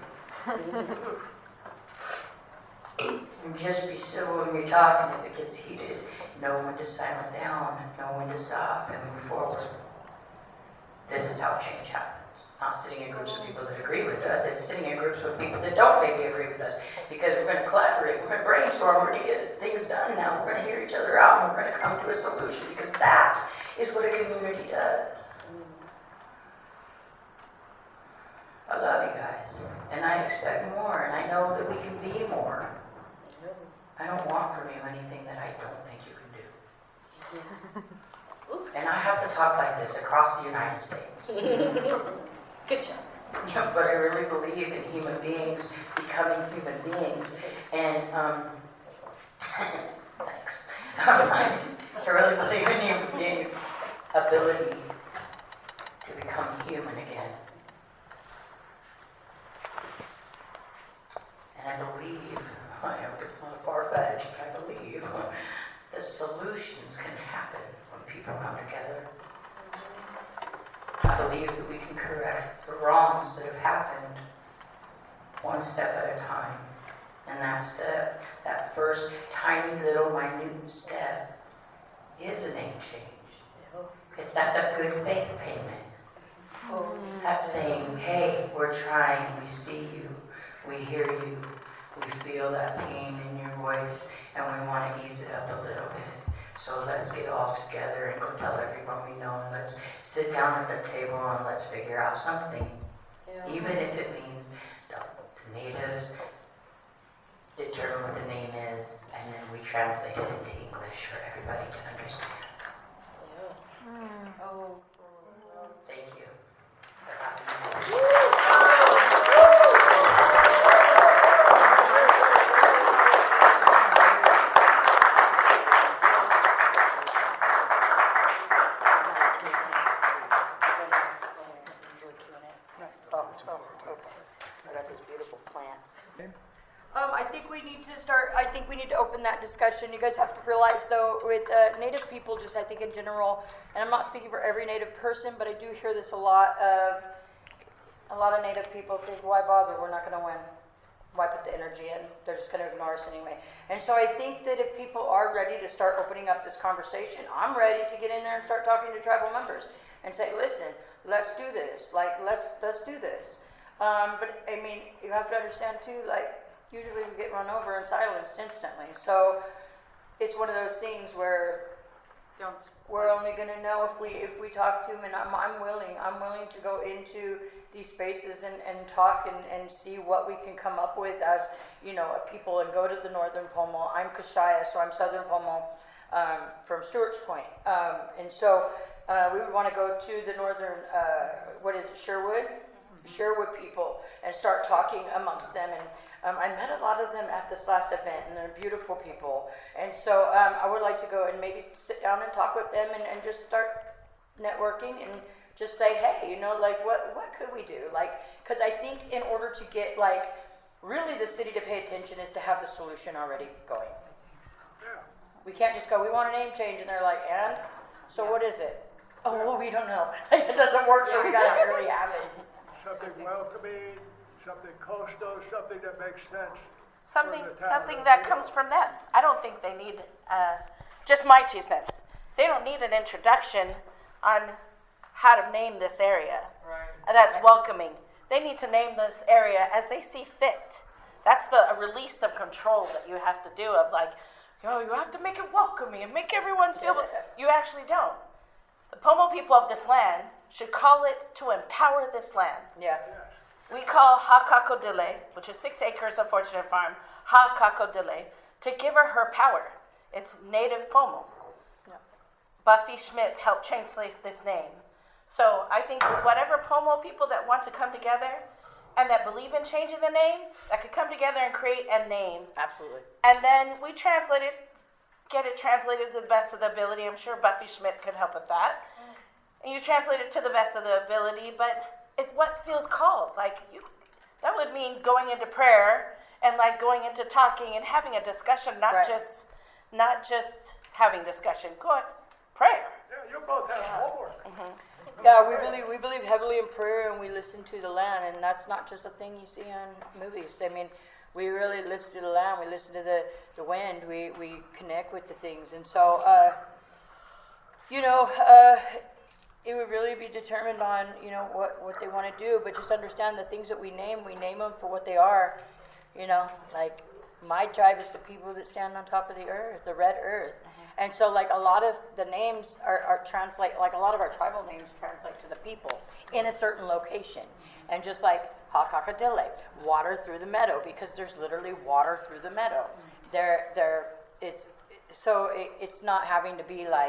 Speaker 3: And just be civil when you're talking. If it gets heated, know when to silent down, know when to stop and move forward. This is how change happens. Not sitting in groups of people that agree with us. It's sitting in groups with people that don't maybe agree with us. Because we're going to collaborate, we're going to brainstorm, we're going to get things done now. We're going to hear each other out, and we're going to come to a solution. Because that is what a community does. I love you guys. And I expect more. And I know that we can be more. I don't want from you anything that I don't think you can do. And I have to talk like this across the United States.
Speaker 2: Good job.
Speaker 3: Yeah, but I really believe in human beings becoming human beings. And, um, thanks. I really believe in human beings' ability to become human again. And I believe, I hope it's not far-fetched, but I believe that solutions can happen when people come together. I believe that we can correct the wrongs that have happened one step at a time. And that step, that first tiny little minute step, is a name change. It's, that's a good faith payment. That's saying, hey, we're trying, we see you, we hear you, we feel that pain in your voice, and we want to ease it up a little bit. So let's get all together and go tell everyone we know, and let's sit down at the table and let's figure out something. Yeah. Even if it means the, the natives determine what the name is, and then we translate it into English for everybody to understand. Yeah. Mm. Oh, thank you for having me.
Speaker 5: Um, I think we need to start, I think we need to open that discussion. You guys have to realize though, with uh, Native people, just I think in general, and I'm not speaking for every Native person, but I do hear this a lot of, a lot of Native people think, why bother, we're not going to win. Why put the energy in? They're just going to ignore us anyway. And so I think that if people are ready to start opening up this conversation, I'm ready to get in there and start talking to tribal members and say, listen, let's do this. Like, let's, let's do this. Um, but I mean, you have to understand too, like, usually we get run over and silenced instantly. So it's one of those things where Don't we're only going to know if we if we talk to them. And I'm, I'm willing. I'm willing to go into these spaces and, and talk and, and see what we can come up with as, you know, a people, and go to the Northern Pomo. I'm Kashaya, so I'm Southern Pomo um, from Stewart's Point. Um, and so uh, we would want to go to the Northern, uh, what is it, Sherwood? Mm-hmm. Sherwood people, and start talking amongst them. And Um, I met a lot of them at this last event, and they're beautiful people. And so um, I would like to go and maybe sit down and talk with them and, and just start networking and just say, hey, you know, like, what, what could we do? Like, because I think in order to get, like, really the city to pay attention is to have the solution already going.
Speaker 6: Yeah.
Speaker 5: We can't just go, we want a name change, and they're like, and? So what is it? Oh, well, we don't know. Like, it doesn't work, so we got to really have it.
Speaker 6: Something welcoming. Something coastal, something that makes sense.
Speaker 2: Something,
Speaker 6: for the town.
Speaker 2: something that comes from them. I don't think they need, uh, just my two cents. They don't need an introduction on how to name this area.
Speaker 3: Right.
Speaker 2: That's welcoming. They need to name this area as they see fit. That's the a release of control that you have to do of like, yo, you have to make it welcoming and make everyone feel. You actually don't. The Pomo people of this land should call it to empower this land.
Speaker 5: Yeah.
Speaker 2: We call Hakakodile, which is six acres of Fortunate Farm, Hakakodile, to give her her power. It's native Pomo.
Speaker 5: Yeah.
Speaker 2: Buffy Schmidt helped translate this name. So I think whatever Pomo people that want to come together and that believe in changing the name, that could come together and create a name.
Speaker 5: Absolutely.
Speaker 2: And then we translate it, get it translated to the best of the ability. I'm sure Buffy Schmidt could help with that. And you translate it to the best of the ability, but it's what feels called. Like, you, that would mean going into prayer and like going into talking and having a discussion, not
Speaker 5: Right.
Speaker 2: just not just having discussion. Go on, prayer.
Speaker 6: Yeah, you both have homework.
Speaker 2: Mm-hmm.
Speaker 5: Yeah, we believe we believe heavily in prayer, and we listen to the land, and that's not just a thing you see on movies. I mean, we really listen to the land. We listen to the, the wind. We we connect with the things, and so uh, you know, uh, it would really be determined on you know what, what they want to do. But just understand the things that we name, we name them for what they are. You know, like my tribe is the people that stand on top of the earth, the red earth. And so, like, a lot of the names are, are translate, like, a lot of our tribal names translate to the people in a certain location. And just like Hakakadile, water through the meadow, because there's literally water through the meadow. There, there, it's, so it, it's not having to be like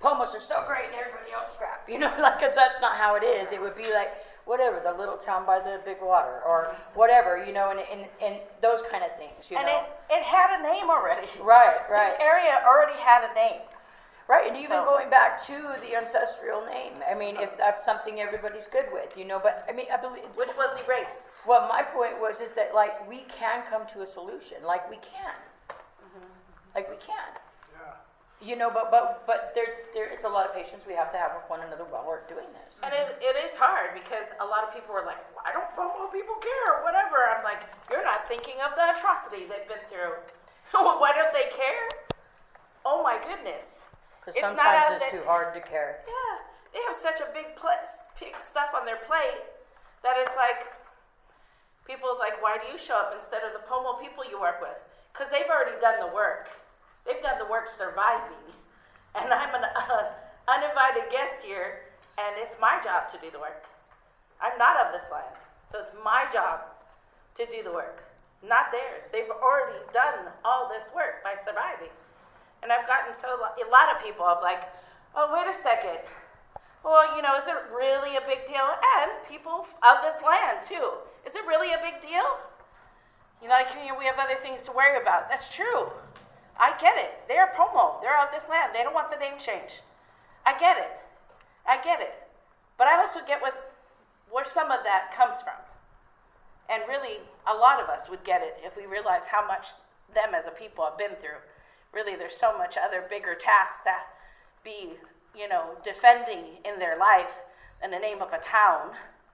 Speaker 5: Pomos are so great and everybody else crap. You know, like, 'cause that's not how it is. It would be like, whatever, the little town by the big water or whatever, you know, and, and, and those kind of things, you
Speaker 2: And
Speaker 5: know.
Speaker 2: it, it had a name already.
Speaker 5: Right, right.
Speaker 2: This area already had a name.
Speaker 5: Right, and even
Speaker 2: So-
Speaker 5: going back to the ancestral name, I mean, if that's something everybody's good with, you know, but I mean, I believe,
Speaker 2: Which was erased.
Speaker 5: well, my point was is that like we can come to a solution, like we can, like we can,
Speaker 6: Yeah.
Speaker 5: you know, but but but there there is a lot of patience we have to have with one another while we're doing this.
Speaker 2: And it, it is hard because a lot of people are like, why don't Pomo people care or whatever? I'm like, you're not thinking of the atrocity they've been through. Why don't they care? Oh my goodness.
Speaker 5: Because
Speaker 2: It's not out
Speaker 5: sometimes it's
Speaker 2: that-
Speaker 5: too hard to carry.
Speaker 2: Yeah, they have such a big pla- big stuff on their plate that it's like, people's like, why do you show up instead of the Pomo people you work with? Because they've already done the work. They've done the work surviving. And I'm an uh, uninvited guest here, and it's my job to do the work. I'm not of this land, so it's my job to do the work, not theirs. They've already done all this work by surviving. And I've gotten to a lot, a lot of people of like, oh, wait a second. Well, you know, is it really a big deal? And people of this land, too. Is it really a big deal? You know, like, you know, we have other things to worry about. That's true. I get it. They're Pomo. They're of this land. They don't want the name change. I get it. I get it. But I also get what, where some of that comes from. And really, a lot of us would get it if we realize how much them as a people have been through. Really, there's so much other bigger tasks that be, you know, defending in their life in the name of a town.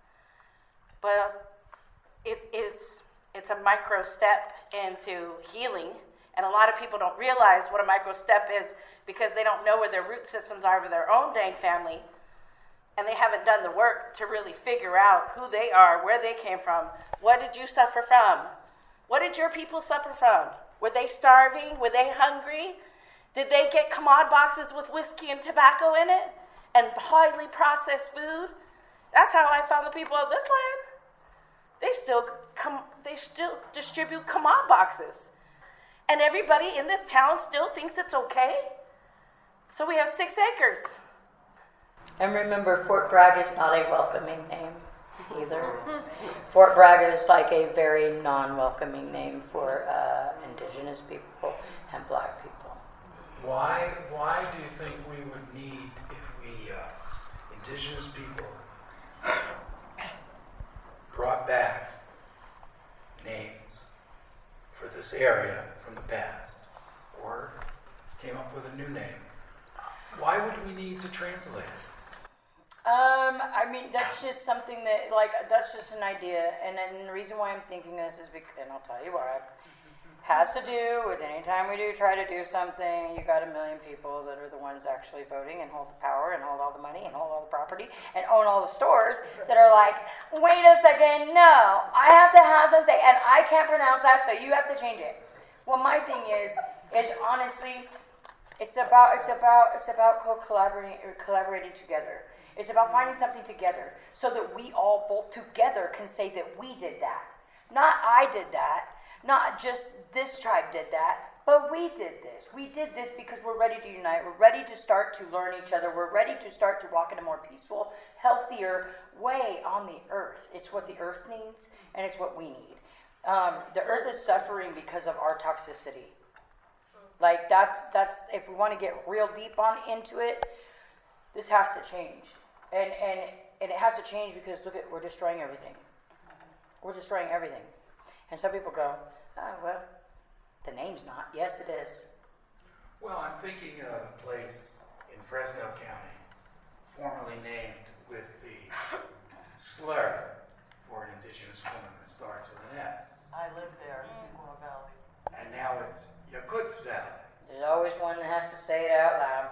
Speaker 2: But it is, it's a micro step into healing. And a lot of people don't realize what a micro step is because they don't know where their root systems are for their own dang family. And they haven't done the work to really figure out who they are, where they came from. What did you suffer from? What did your people suffer from? Were they starving? Were they hungry? Did they get commod boxes with whiskey and tobacco in it? And highly processed food? That's how I found the people of this land. They still come, they still distribute commod boxes. And everybody in this town still thinks it's okay. So we have six acres.
Speaker 5: And remember, Fort Bragg is not a welcoming name either. Fort Bragg is like a very non-welcoming name for uh, indigenous people and black people.
Speaker 1: Why, why do you think we would need, if we, uh, indigenous people, brought back names for this area from the past, or came up with a new name? Why would we need to translate it?
Speaker 5: Um, I mean, that's just something that, like, that's just an idea. And then the reason why I'm thinking this is because, and I'll tell you why, has to do with anytime we do try to do something, you got a million people that are the ones actually voting and hold the power and hold all the money and hold all the property and own all the stores that are like, wait a second, no, I have to have some say, and I can't pronounce that, so you have to change it. Well, my thing is, is honestly, it's about, it's about, it's about co-collaborating, or collaborating together. It's about finding something together so that we all both together can say that we did that. Not I did that, not just this tribe did that, but we did this. We did this because we're ready to unite. We're ready to start to learn each other. We're ready to start to walk in a more peaceful, healthier way on the earth. It's what the earth needs, and it's what we need. Um, the earth is suffering because of our toxicity. Like, that's, that's if we want to get real deep on into it, this has to change. And, and, and it has to change because, look at, we're destroying everything. We're destroying everything. And some people go, oh, well, the name's not. Yes, it is.
Speaker 1: Well, I'm thinking of a place in Fresno County, formerly named with the slur for an indigenous woman that starts with an S.
Speaker 7: I live there in Eagle Valley.
Speaker 1: And now it's Yakuts Valley.
Speaker 5: There's always one that has to say it out loud.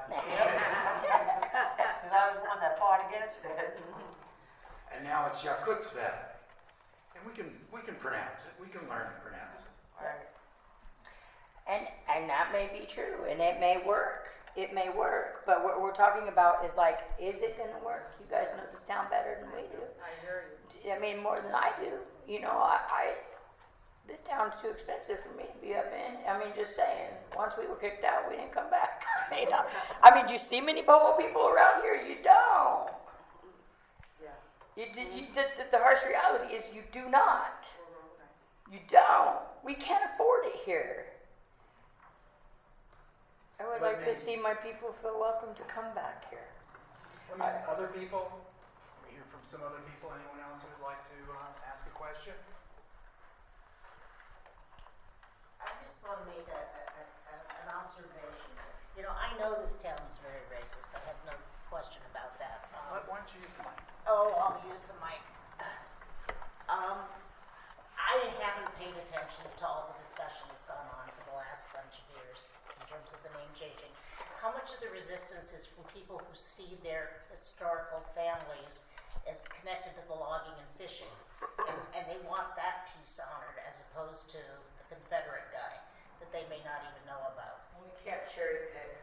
Speaker 7: And I was one that fought against it.
Speaker 1: And now it's Yakuts Valley. And we can we can pronounce it. We can learn to pronounce it.
Speaker 7: Right.
Speaker 5: And and that may be true, and it may work. It may work. But what we're talking about is like, is it going to work? You guys know this town better than we do.
Speaker 7: I hear you.
Speaker 5: I mean, more than I do. You know, I, I this town's too expensive for me to be up in. I mean, just saying. Once we were kicked out, we didn't come back. may not. I mean, do you see many Pomo people around here? You don't. You did. You, the, the, the harsh reality is you do not. You don't. We can't afford it here. I would
Speaker 1: But
Speaker 5: like to
Speaker 1: maybe-
Speaker 5: see my people feel welcome to come back here.
Speaker 1: Let me see, other people, let me hear from some other people. Anyone else who would like to uh, ask a question?
Speaker 8: I just want to make a, a, a, an observation. You know, I know this town is very racist. I have no question about that. Um,
Speaker 1: Why why don't you use the mic?
Speaker 8: oh, I'll use the mic. Um, I haven't paid attention to all the discussion that's gone on for the last bunch of years in terms of the name changing. How much of the resistance is from people who see their historical families as connected to the logging and fishing, and, and they want that piece honored as opposed to the Confederate guy that they may not even know about?
Speaker 3: We can't cherry pick.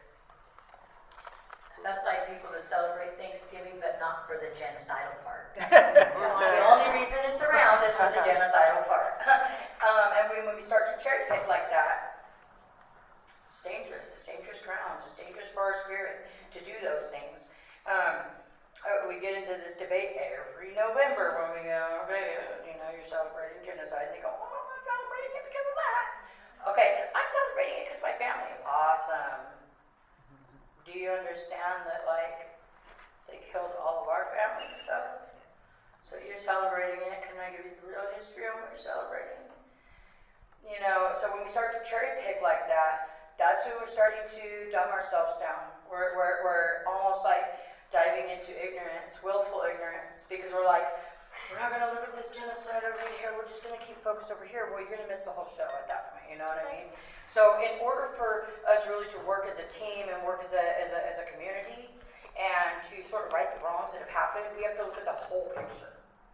Speaker 3: That's like people that celebrate Thanksgiving, but not for the genocidal part. The only reason it's around is for the genocidal part. um, and when, when we start to cherry pick like that, it's dangerous. It's dangerous ground. It's dangerous for our spirit to do those things. Um, uh, we get into this debate every November when we go, okay, you know, you're celebrating genocide. They go, oh, I'm celebrating it because of that. Okay, I'm celebrating it because my family. Awesome. Do you understand that, like, they killed all of our family and stuff? So you're celebrating it. Can I give you the real history on what you're celebrating? You know, so when we start to cherry pick like that, that's when we're starting to dumb ourselves down. We're, we're, we're almost like diving into ignorance, willful ignorance, because we're like, we're not going to look at this genocide over here. We're just going to keep focused over here. Well, you're going to miss the whole show at that point. You know what I mean? So in order for us really to work as a team and work as a, as a, as a community and to sort of right the wrongs that have happened, we have to look at the whole picture.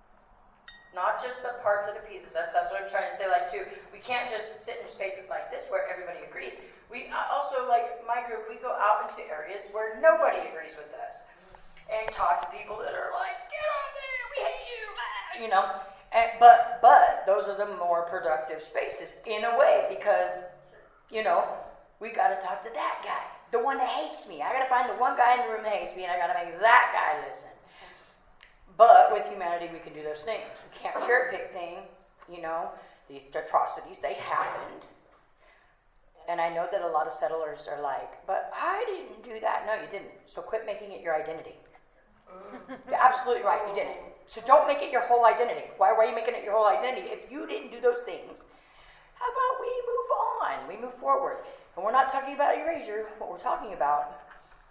Speaker 3: Not just the part of the pieces. That's, that's what I'm trying to say, like, too. We can't just sit in spaces like this where everybody agrees. We also, like my group, we go out into areas where nobody agrees with us and talk to people that are like, get on there, we hate you, you know. And, but but those are the more productive spaces in a way, because, you know, we got to talk to that guy, the one that hates me. I got to find the one guy in the room that hates me, and I got to make that guy listen. But with humanity, we can do those things. We can't cherry pick things, you know. These atrocities, they happened. And I know that a lot of settlers are like, but I didn't do that. No, you didn't. So quit making it your identity. You're absolutely right, you didn't. So don't make it your whole identity. Why, why are you making it your whole identity if you didn't do those things? How about we move on? We move forward. And we're not talking about erasure. What we're talking about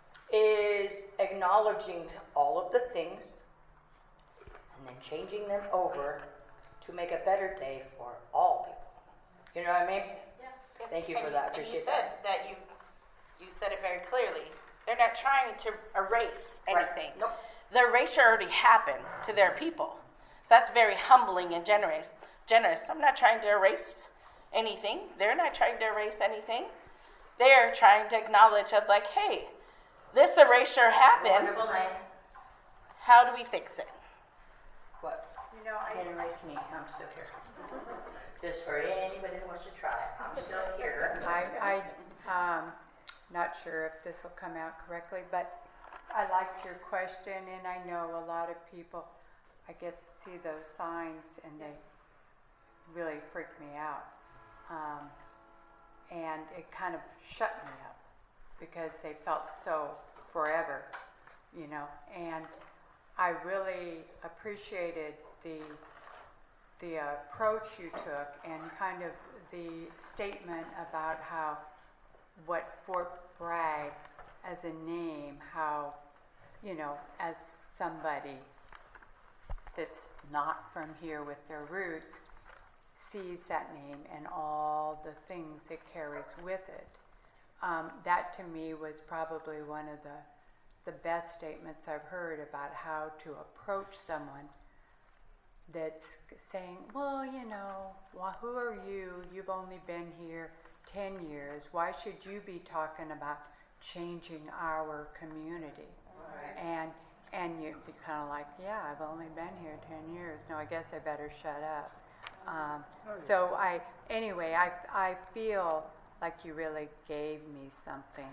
Speaker 3: is acknowledging all of the things and then changing them over to make a better day for all people. You know what I mean?
Speaker 2: Yeah.
Speaker 5: Thank you for
Speaker 2: And-
Speaker 5: that.
Speaker 2: And you
Speaker 5: Appreciate
Speaker 2: said
Speaker 5: that.
Speaker 2: that you, you said it very clearly. They're not trying to erase anything.
Speaker 5: Nope.
Speaker 2: The erasure already happened to their people. So that's very humbling and generous. Generous. I'm not trying to erase anything. They're not trying to erase anything. They're trying to acknowledge of like, hey, this erasure happened.
Speaker 3: Wonderful night.
Speaker 2: How do we fix it?
Speaker 3: What?
Speaker 4: You know, I,
Speaker 3: Can't erase me. I'm still here. Just for anybody that wants to try it. I'm still here.
Speaker 9: I, I, um, not sure if this will come out correctly, but I liked your question, and I know a lot of people, I get to see those signs, and they really freak me out. Um, and it kind of shut me up, because they felt so forever, you know, and I really appreciated the the approach you took and kind of the statement about how what Fort Bragg as a name, how, you know, as somebody that's not from here with their roots, sees that name and all the things it carries with it. Um, that to me was probably one of the, the best statements I've heard about how to approach someone that's saying, well, you know, well, who are you? You've only been here ten years. Why should you be talking about changing our community?
Speaker 3: Right.
Speaker 9: And and you, you're kind of like, yeah, I've only been here ten years. No, I guess I better shut up. Um, so I, anyway, I, I feel like you really gave me something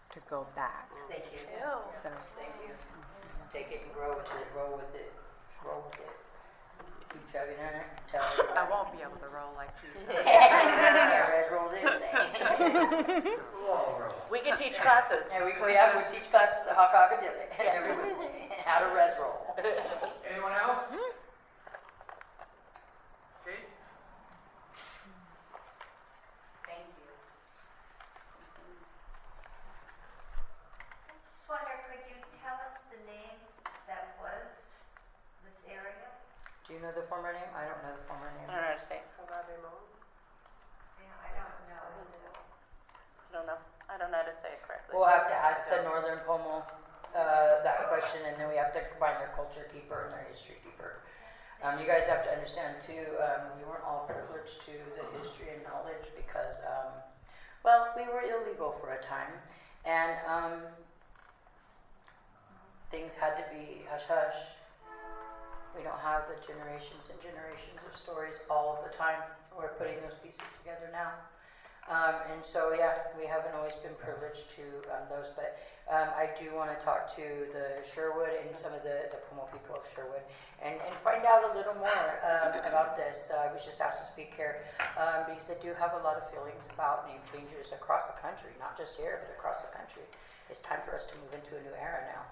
Speaker 9: to go back.
Speaker 3: Thank you.
Speaker 4: Ew.
Speaker 9: So,
Speaker 3: Thank you. Take it and grow with it, roll with it, just roll with it. Keep chugging on it, tell
Speaker 9: I
Speaker 3: everybody.
Speaker 9: won't be able to roll like you.
Speaker 3: Res roll did say.
Speaker 2: We can teach classes.
Speaker 3: And we, we have, we teach classes at Hawkakadilly every Wednesday, how to res roll.
Speaker 1: Anyone else? Kate?
Speaker 2: Thank you.
Speaker 10: I just wonder, could you tell us the name that was this area?
Speaker 3: Do you know the former name? I don't know the former name.
Speaker 2: I don't know how to say.
Speaker 10: Yeah, I don't know. It's, uh,
Speaker 2: I don't know. I don't know how to say it correctly.
Speaker 3: We'll have to ask the Northern Pomo uh, that question, and then we have to find their culture keeper and their history keeper. Um, you guys have to understand too, um, we weren't all privileged to the history and knowledge because, um, well, we were illegal for a time, and um, things had to be hush hush. We don't have the generations and generations of stories all of the time. We're putting those pieces together now. Um, and so, yeah, we haven't always been privileged to um, those, but um, I do want to talk to the Sherwood and some of the, the Pomo people of Sherwood and, and find out a little more um, about this. Uh, I was just asked to speak here um, because they do have a lot of feelings about name changes across the country, not just here, but across the country. It's time for us to move into a new era now.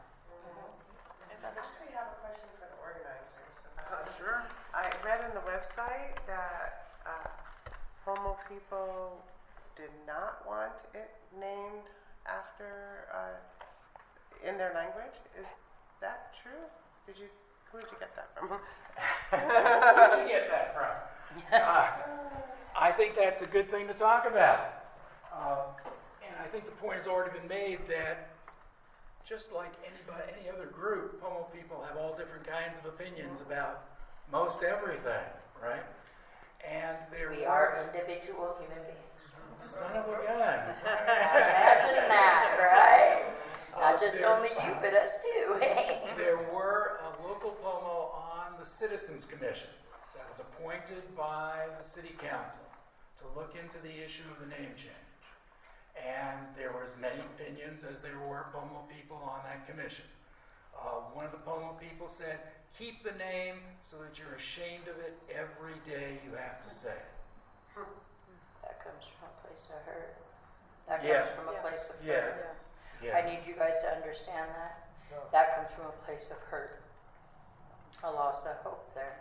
Speaker 11: I actually have a question for the organizers. Um,
Speaker 1: Sure.
Speaker 11: I read on the website that uh, Pomo people did not want it named after, uh, in their language. Is that true? Did you, who did you get that from?
Speaker 1: Where'd you get that from? Uh, I think that's a good thing to talk about. Uh, and I think the point has already been made that just like anybody, any other group, Pomo people have all different kinds of opinions about most everything, right? And there
Speaker 3: We
Speaker 1: were-
Speaker 3: are individual human beings.
Speaker 1: Son of a gun.
Speaker 3: Imagine that, right? Not
Speaker 1: Uh,
Speaker 3: just
Speaker 1: there-
Speaker 3: only you, but us too.
Speaker 1: There were a local Pomo on the Citizens Commission that was appointed by the city council to look into the issue of the name change. And there were as many opinions as there were Pomo people on that commission. Uh, one of the Pomo people said, keep the name so that you're ashamed of it every day you have to say it.
Speaker 3: That comes from a place of hurt. That comes
Speaker 1: Yes.
Speaker 3: from a place of
Speaker 1: Yes.
Speaker 3: hurt.
Speaker 1: Yes.
Speaker 3: I need you guys to understand that. That comes from a place of hurt. A loss of hope there.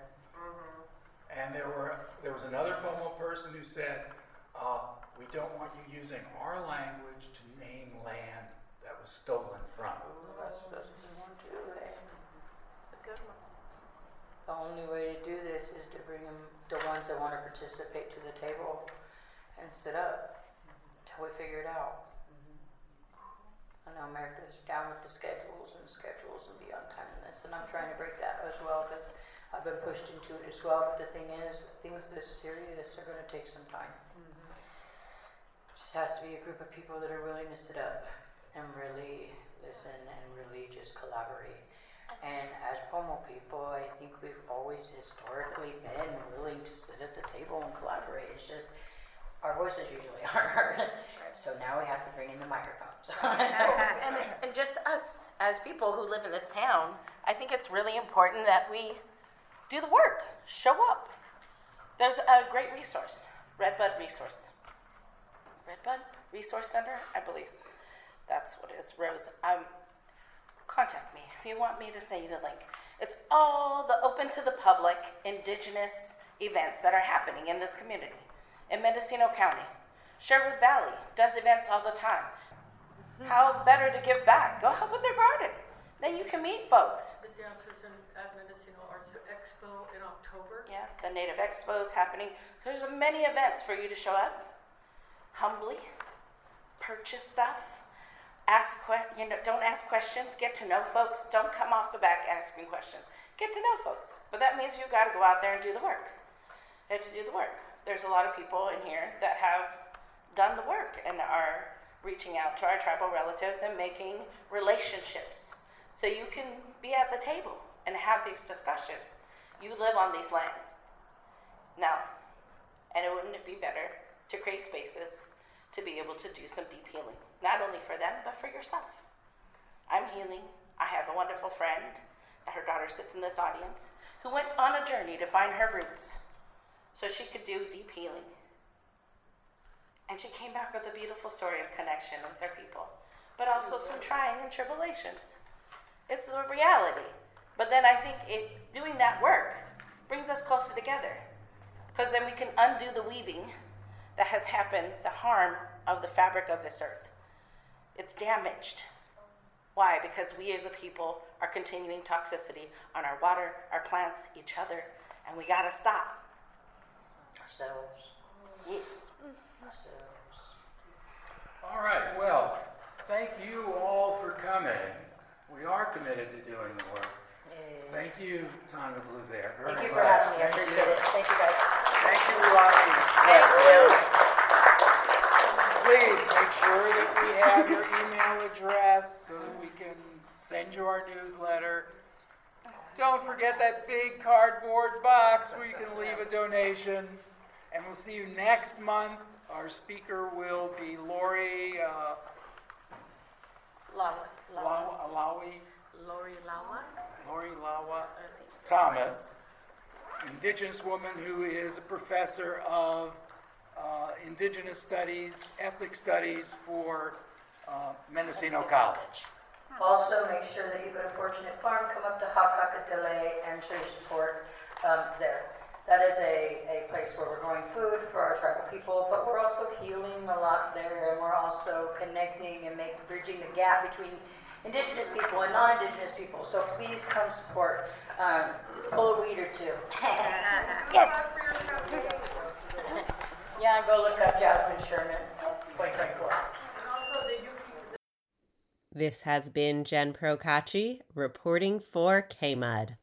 Speaker 1: And there were there was another Pomo person who said, uh, we don't want you using our language to name land that was stolen from us.
Speaker 3: That's supposed to be one too, eh?
Speaker 2: It's a good one.
Speaker 3: The only way to do this is to bring them, the ones that want to participate to the table and sit up until we figure it out. I know America's down with the schedules and schedules and be on time in this, and I'm trying to break that as well because I've been pushed into it as well. But the thing is, things this serious are going to take some time. Just has to be a group of people that are willing to sit up and really listen and really just collaborate. And as Pomo people, I think we've always historically been willing to sit at the table and collaborate. It's just our voices usually aren't heard. So now we have to bring in the microphones. So,
Speaker 2: And, and just us as people who live in this town, I think it's really important that we do the work, show up. There's a great resource, Redbud Resource. Redbud Resource Center, I believe. That's what it is, Rose. Um, contact me if you want me to send you the link. It's all the open to the public indigenous events that are happening in this community, in Mendocino County. Sherwood Valley does events all the time. How better to give back? Go help with their garden. Then you can meet folks.
Speaker 12: The dancers in, at Mendocino Arts Expo in October.
Speaker 2: Yeah, the Native Expo is happening. There's many events for you to show up humbly, purchase stuff, ask que- you know, don't ask questions, get to know folks. Don't come off the back asking questions. Get to know folks. But that means you've got to go out there and do the work. You have to do the work. There's a lot of people in here that have done the work and are reaching out to our tribal relatives and making relationships so you can be at the table and have these discussions. You live on these lands now, and it wouldn't it be better to create spaces to be able to do some deep healing, not only for them, but for yourself. I'm healing. I have a wonderful friend, and her daughter sits in this audience, who went on a journey to find her roots so she could do deep healing. And she came back with a beautiful story of connection with her people, but also some trying and tribulations. It's a reality. But then I think it, doing that work brings us closer together, because then we can undo the weaving that has happened, the harm of the fabric of this earth. It's damaged. Why? Because we as a people are continuing toxicity on our water, our plants, each other, and we gotta stop.
Speaker 3: Ourselves.
Speaker 2: Yes.
Speaker 3: Ourselves.
Speaker 1: All right, well, thank you all for coming. We are committed to doing the work. Thank you, Tonga Blue Bear. Very
Speaker 3: Thank you
Speaker 1: much.
Speaker 3: for having me. I
Speaker 1: Thank
Speaker 3: appreciate
Speaker 1: you.
Speaker 3: it. Thank you, guys.
Speaker 1: Thank you, Lonnie.
Speaker 2: Thank you.
Speaker 1: Please make sure that we have your email address so that we can send you our newsletter. Don't forget that big cardboard box where you can leave a donation. And we'll see you next month. Our speaker will be Lori uh,
Speaker 2: Lawa. Lawa.
Speaker 1: Lawa, Alawi,
Speaker 2: Lori Lawa.
Speaker 1: Lori Lawa Thomas, Indigenous woman who is a professor of uh, Indigenous Studies, Ethnic Studies for uh, Mendocino College.
Speaker 3: Also, make sure that you go to Fortunate Farm, come up to Hakakatele, and show your support um, there. That is a, a place where we're growing food for our tribal people, but we're also healing a lot there, and we're also connecting and make, bridging the gap between Indigenous people and non-Indigenous people. So please come support. Um, pull a weed or two. Yes. Yeah, go look up Jasmine Sherman, twenty twenty-four.
Speaker 13: This has been Jen Procacci reporting for K M U D.